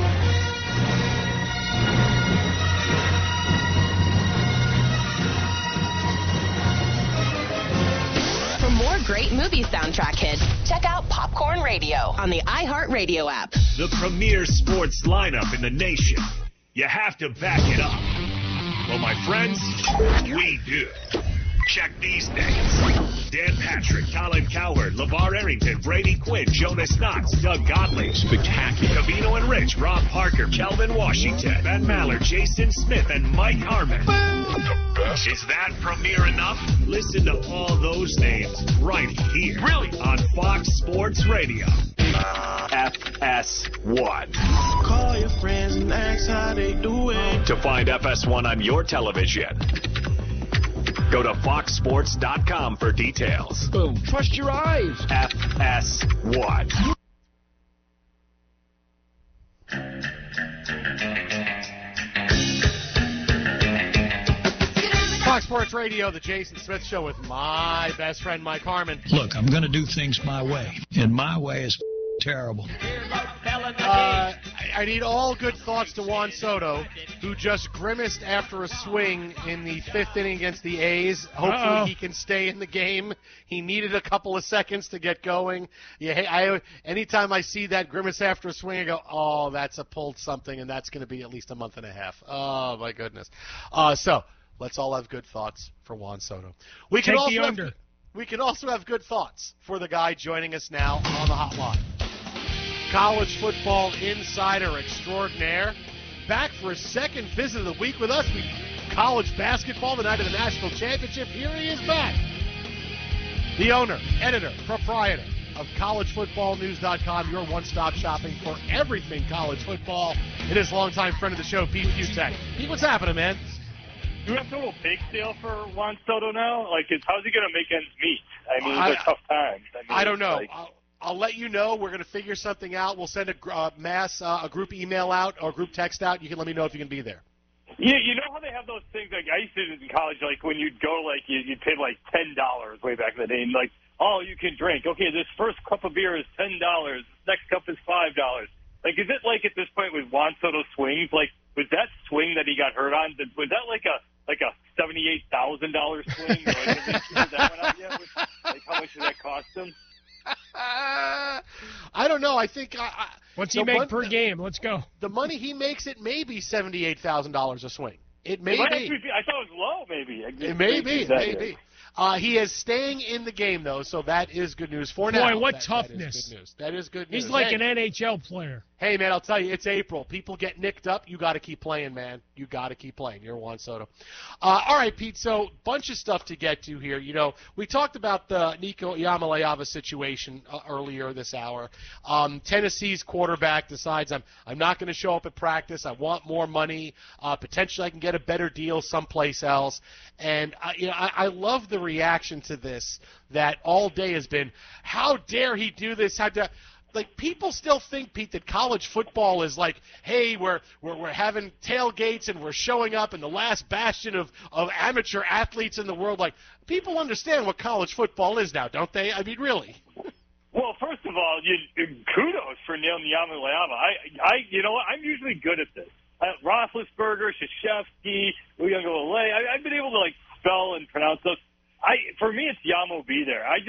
For more great movie soundtrack hits, check out Popcorn Radio on the iHeartRadio app. The premier sports lineup in the nation. You have to back it up. Well, my friends, we do. Check these names. Dan Patrick, Colin Cowherd, LeVar Arrington, Brady Quinn, Jonas Knox, Doug Godley. Spectacular. Cavino and Rich, Rob Parker, Kelvin Washington, Ben Maller, Jason Smith, and Mike Harmon. Is that premiere enough? Listen to all those names right here. Really? On Fox Sports Radio. FS1. Call your friends and ask how they doing. To find FS1 on your television, go to foxsports.com for details. Boom. Trust your eyes. FS1. Fox Sports Radio, the Jason Smith Show with my best friend, Mike Harmon. Look, I'm going to do things my way, and my way is terrible. I need all good thoughts to Juan Soto, who just grimaced after a swing in the fifth inning against the A's. Hopefully he can stay in the game. He needed a couple of seconds to get going. Anytime I see that grimace after a swing, I go, oh, that's a pulled something, and that's going to be at least a month and a half. Oh, my goodness. So let's all have good thoughts for Juan Soto. We can also have good thoughts for the guy joining us now on the hotline. College football insider extraordinaire, back for a second visit of the week with us. College basketball, the night of the national championship. Here he is back. The owner, editor, proprietor of collegefootballnews.com, your one-stop shopping for everything college football. It is longtime friend of the show, Pete Fiutak. Pete, what's happening, man? Do we have a little bake sale for Juan Soto now? How's he going to make ends meet? I mean, these are tough times. I don't know. I'll let you know. We're going to figure something out. We'll send a group email out or group text out. You can let me know if you can be there. Yeah, you know how they have those things? I used to do this in college, when you'd go, you'd pay $10 way back in the day, and all you can drink. Okay, this first cup of beer is $10. This next cup is $5. Like, is it like at this point with Juan Soto swings? Like, was that swing that he got hurt on? Was that like a $78,000 swing? Has that went out yet? Like, how much did that cost him? I don't know. I think what's he make per game? Let's go. The money he makes, it may be $78,000 a swing. It may be. I thought it was low. Maybe it may be. He is staying in the game though, so that is good news for now. Boy, what toughness! That is good news. He's like an NHL player. Hey, man, I'll tell you, it's April. People get nicked up. You got to keep playing, man. You got to keep playing. You're Juan Soto. All right, Pete, so bunch of stuff to get to here. You know, we talked about the Nico Iamaleava situation earlier this hour. Tennessee's quarterback decides, I'm not going to show up at practice. I want more money. Potentially I can get a better deal someplace else. And, I love the reaction to this that all day has been, how dare he do this? How dare... Like, people still think, Pete, that college football is like, hey, we're having tailgates and we're showing up in the last bastion of amateur athletes in the world. Like, people understand what college football is now, don't they? I mean, really. Well, first of all, kudos for Neil Iamaleava. You know what? I'm usually good at this. Roethlisberger, Krzyzewski, Uiagalelei. I've been able to, like, spell and pronounce those. For me, it's Yamo B there. I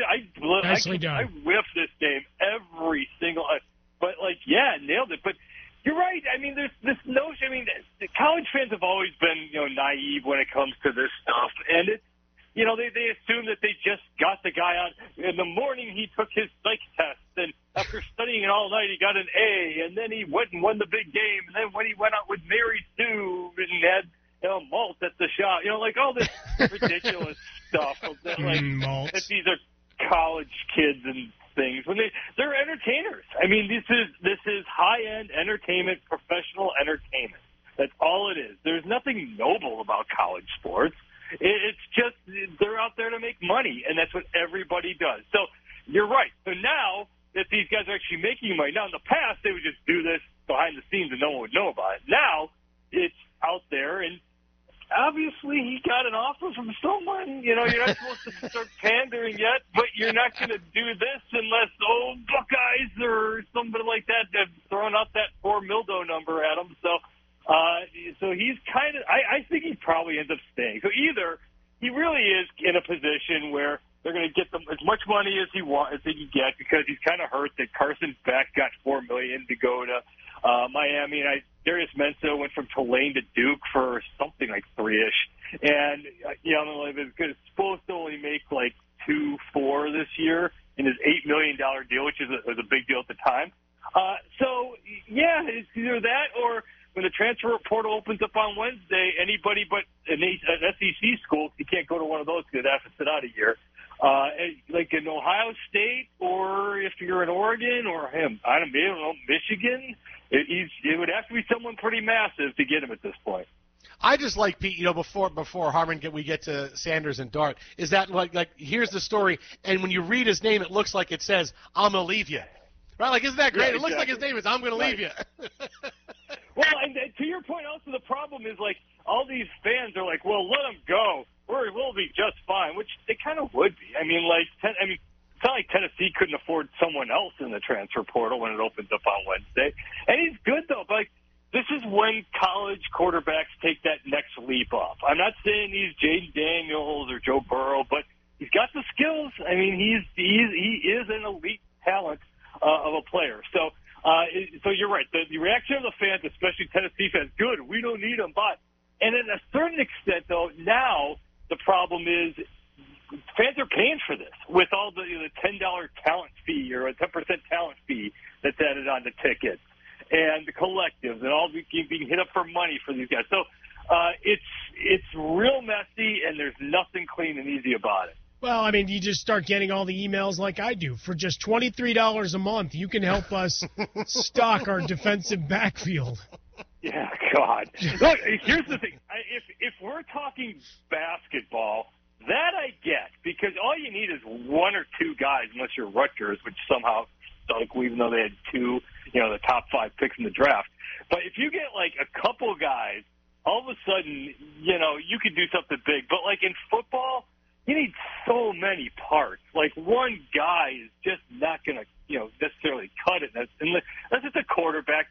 whiff this game every single. But nailed it. But you're right. I mean, there's this notion. I mean, the college fans have always been naive when it comes to this stuff, and it's they assume that they just got the guy on in the morning. He took his psych test, and after studying it all night, he got an A, and then he went and won the big game, and then when he went out with Mary Sue and had malt at the shop, like all this ridiculous stuff that these are college kids and things when they're entertainers. I mean, this is high-end entertainment, professional entertainment. That's all it is. There's nothing noble about college sports. It's just they're out there to make money, and that's what everybody does. So you're right. So now that these guys are actually making money, now in the past they would just do this behind the scenes and no one would know about it. Now it's out there, and obviously he got an offer from someone. You're not supposed to start pandering yet, but you're not going to do this unless Buckeyes or somebody like that have thrown out that poor Mildo number at him. So he's kind of. I think he probably ends up staying. So either he really is in a position where they're going to get them as much money as he can get because he's kind of hurt that Carson Beck got $4 million to go to Miami, and Darius Mensah went from Tulane to Duke for something like $3-ish, and is supposed to only make like $2-4 this year in his $8 million deal, which was a big deal at the time. It's either that or when the transfer portal opens up on Wednesday, anybody but an SEC school, you can't go to one of those because they have to sit out a year. Like in Ohio State, or if you're in Oregon, or I don't know, Michigan, it would have to be someone pretty massive to get him at this point. I just like, Pete, before Harmon we get to Sanders and Dart, is that like here's the story, and when you read his name, it looks like it says, I'm going to leave you. Right? Like, isn't that great? Yeah, exactly. It looks like his name is, I'm going to leave you. Well, and to your point, also the problem is, like, all these fans are like, well, let him go. We'll be just fine, which they kind of would be. I mean, it's not like Tennessee couldn't afford someone else in the transfer portal when it opens up on Wednesday. And he's good, though. But this is when college quarterbacks take that next leap up. I'm not saying he's Jaden Daniels or Joe Burrow, but he's got the skills. I mean, he is an elite talent of a player. So you're right. The reaction of the fans, especially Tennessee fans, good. We don't need him. But, and in a certain extent, though, now the problem is fans are paying for this with all the $10 talent fee or a 10% talent fee that's added on to tickets and the collectives and all being hit up for money for these guys. So it's real messy, and there's nothing clean and easy about it. Well, I mean, you just start getting all the emails like I do. For just $23 a month, you can help us stock our defensive backfield. Yeah, God. Look, here's the thing. If we're talking basketball, that I get, because all you need is one or two guys, unless you're Rutgers, which somehow stunk, even though they had two, the top 5 picks in the draft. But if you get, like, a couple guys, all of a sudden, you could do something big. But, like, in football, you need so many parts. Like, one guy is just not going to, necessarily cut it. Unless it's a quarterback.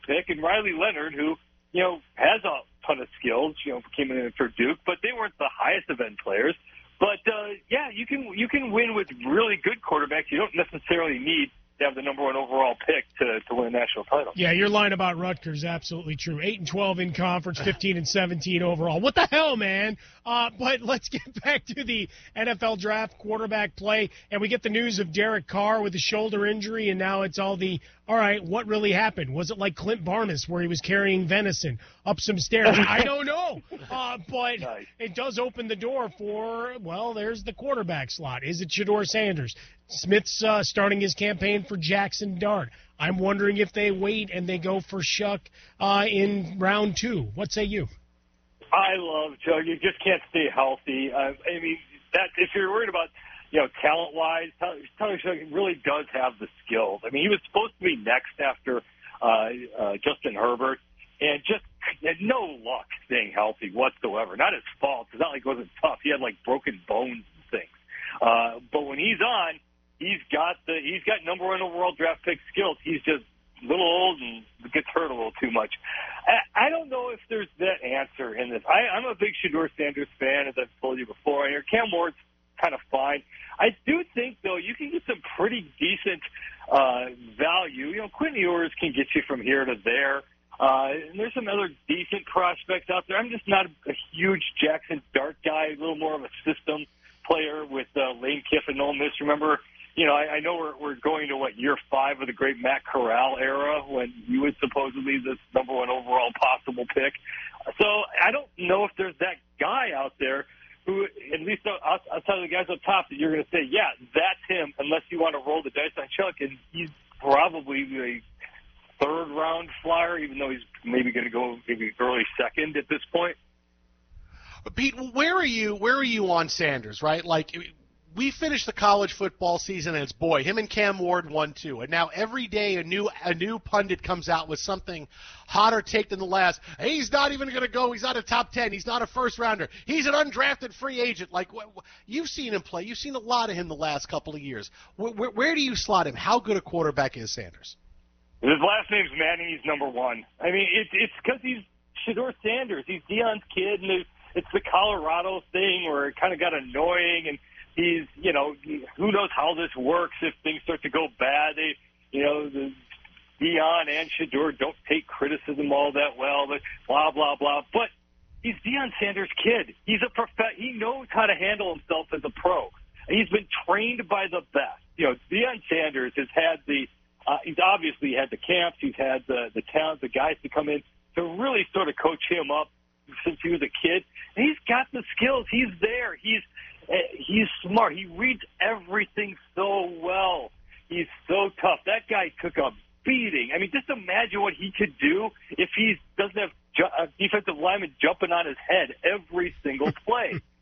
pick, and Riley Leonard, who, has a ton of skills, came in for Duke, but they weren't the highest event players. But, you can win with really good quarterbacks. You don't necessarily need to have the number 1 overall pick to win a national title. Yeah, your line about Rutgers is absolutely true. 8-12 in conference, 15-17 overall. What the hell, man? But let's get back to the NFL draft quarterback play, and we get the news of Derek Carr with a shoulder injury, and now it's all right, what really happened? Was it like Clint Barnes where he was carrying venison up some stairs? I don't know. But nice. It does open the door for, there's the quarterback slot. Is it Shedeur Sanders? Smith's starting his campaign for Jackson Dart. I'm wondering if they wait and they go for Shuck in round 2. What say you? I love Chuck. You just can't stay healthy. That if you're worried about, talent-wise, Tyler Shuck really does have the skills. He was supposed to be next after Justin Herbert, and just had no luck staying healthy whatsoever. Not his fault. It's not like it wasn't tough. He had broken bones and things. But when he's on, he's got number 1 overall draft pick skills. He's just a little old and gets hurt a little too much. I don't know if there's that answer in this. I'm a big Shedeur Sanders fan, as I've told you before. I hear Cam Ward's kind of fine. I do think, though, you can get some pretty decent value. Quinn Ewers can get you from here to there. And there's some other decent prospects out there. I'm just not a huge Jackson Dart guy, a little more of a system player with Lane Kiffin, Ole Miss. Remember, I know we're going to year 5 of the great Matt Corral era when he was supposedly the number 1 overall possible pick. So I don't know if there's that guy out there who, at least outside of the guys up top, that you're going to say, yeah, that's him, unless you want to roll the dice on Chuck, and he's probably a 3rd round flyer, even though he's maybe going to go maybe early 2nd at this point. But Pete, where are you on Sanders, right? We finished the college football season, and it's him and Cam Ward won 2. And now every day a new pundit comes out with something hotter take than the last. He's not even going to go. He's not a top 10. He's not a first rounder. He's an undrafted free agent. You've seen him play. You've seen a lot of him the last couple of years. Where do you slot him? How good a quarterback is Sanders? His last name's Manning. He's number 1. It's because he's Shedeur Sanders. He's Deion's kid, and it's the Colorado thing where it kind of got annoying, and he's, who knows how this works if things start to go bad. The Deion and Shedeur don't take criticism all that well, but blah, blah, blah. But he's Deion Sanders' kid. He knows how to handle himself as a pro. And he's been trained by the best. Deion Sanders has had he's obviously had the camps. He's had the talent, the guys to come in to really sort of coach him up since he was a kid. And he's got the skills. He's there. He's smart. He reads everything so well. He's so tough. That guy took a beating. Just imagine what he could do if he doesn't have a defensive lineman jumping on his head every single play.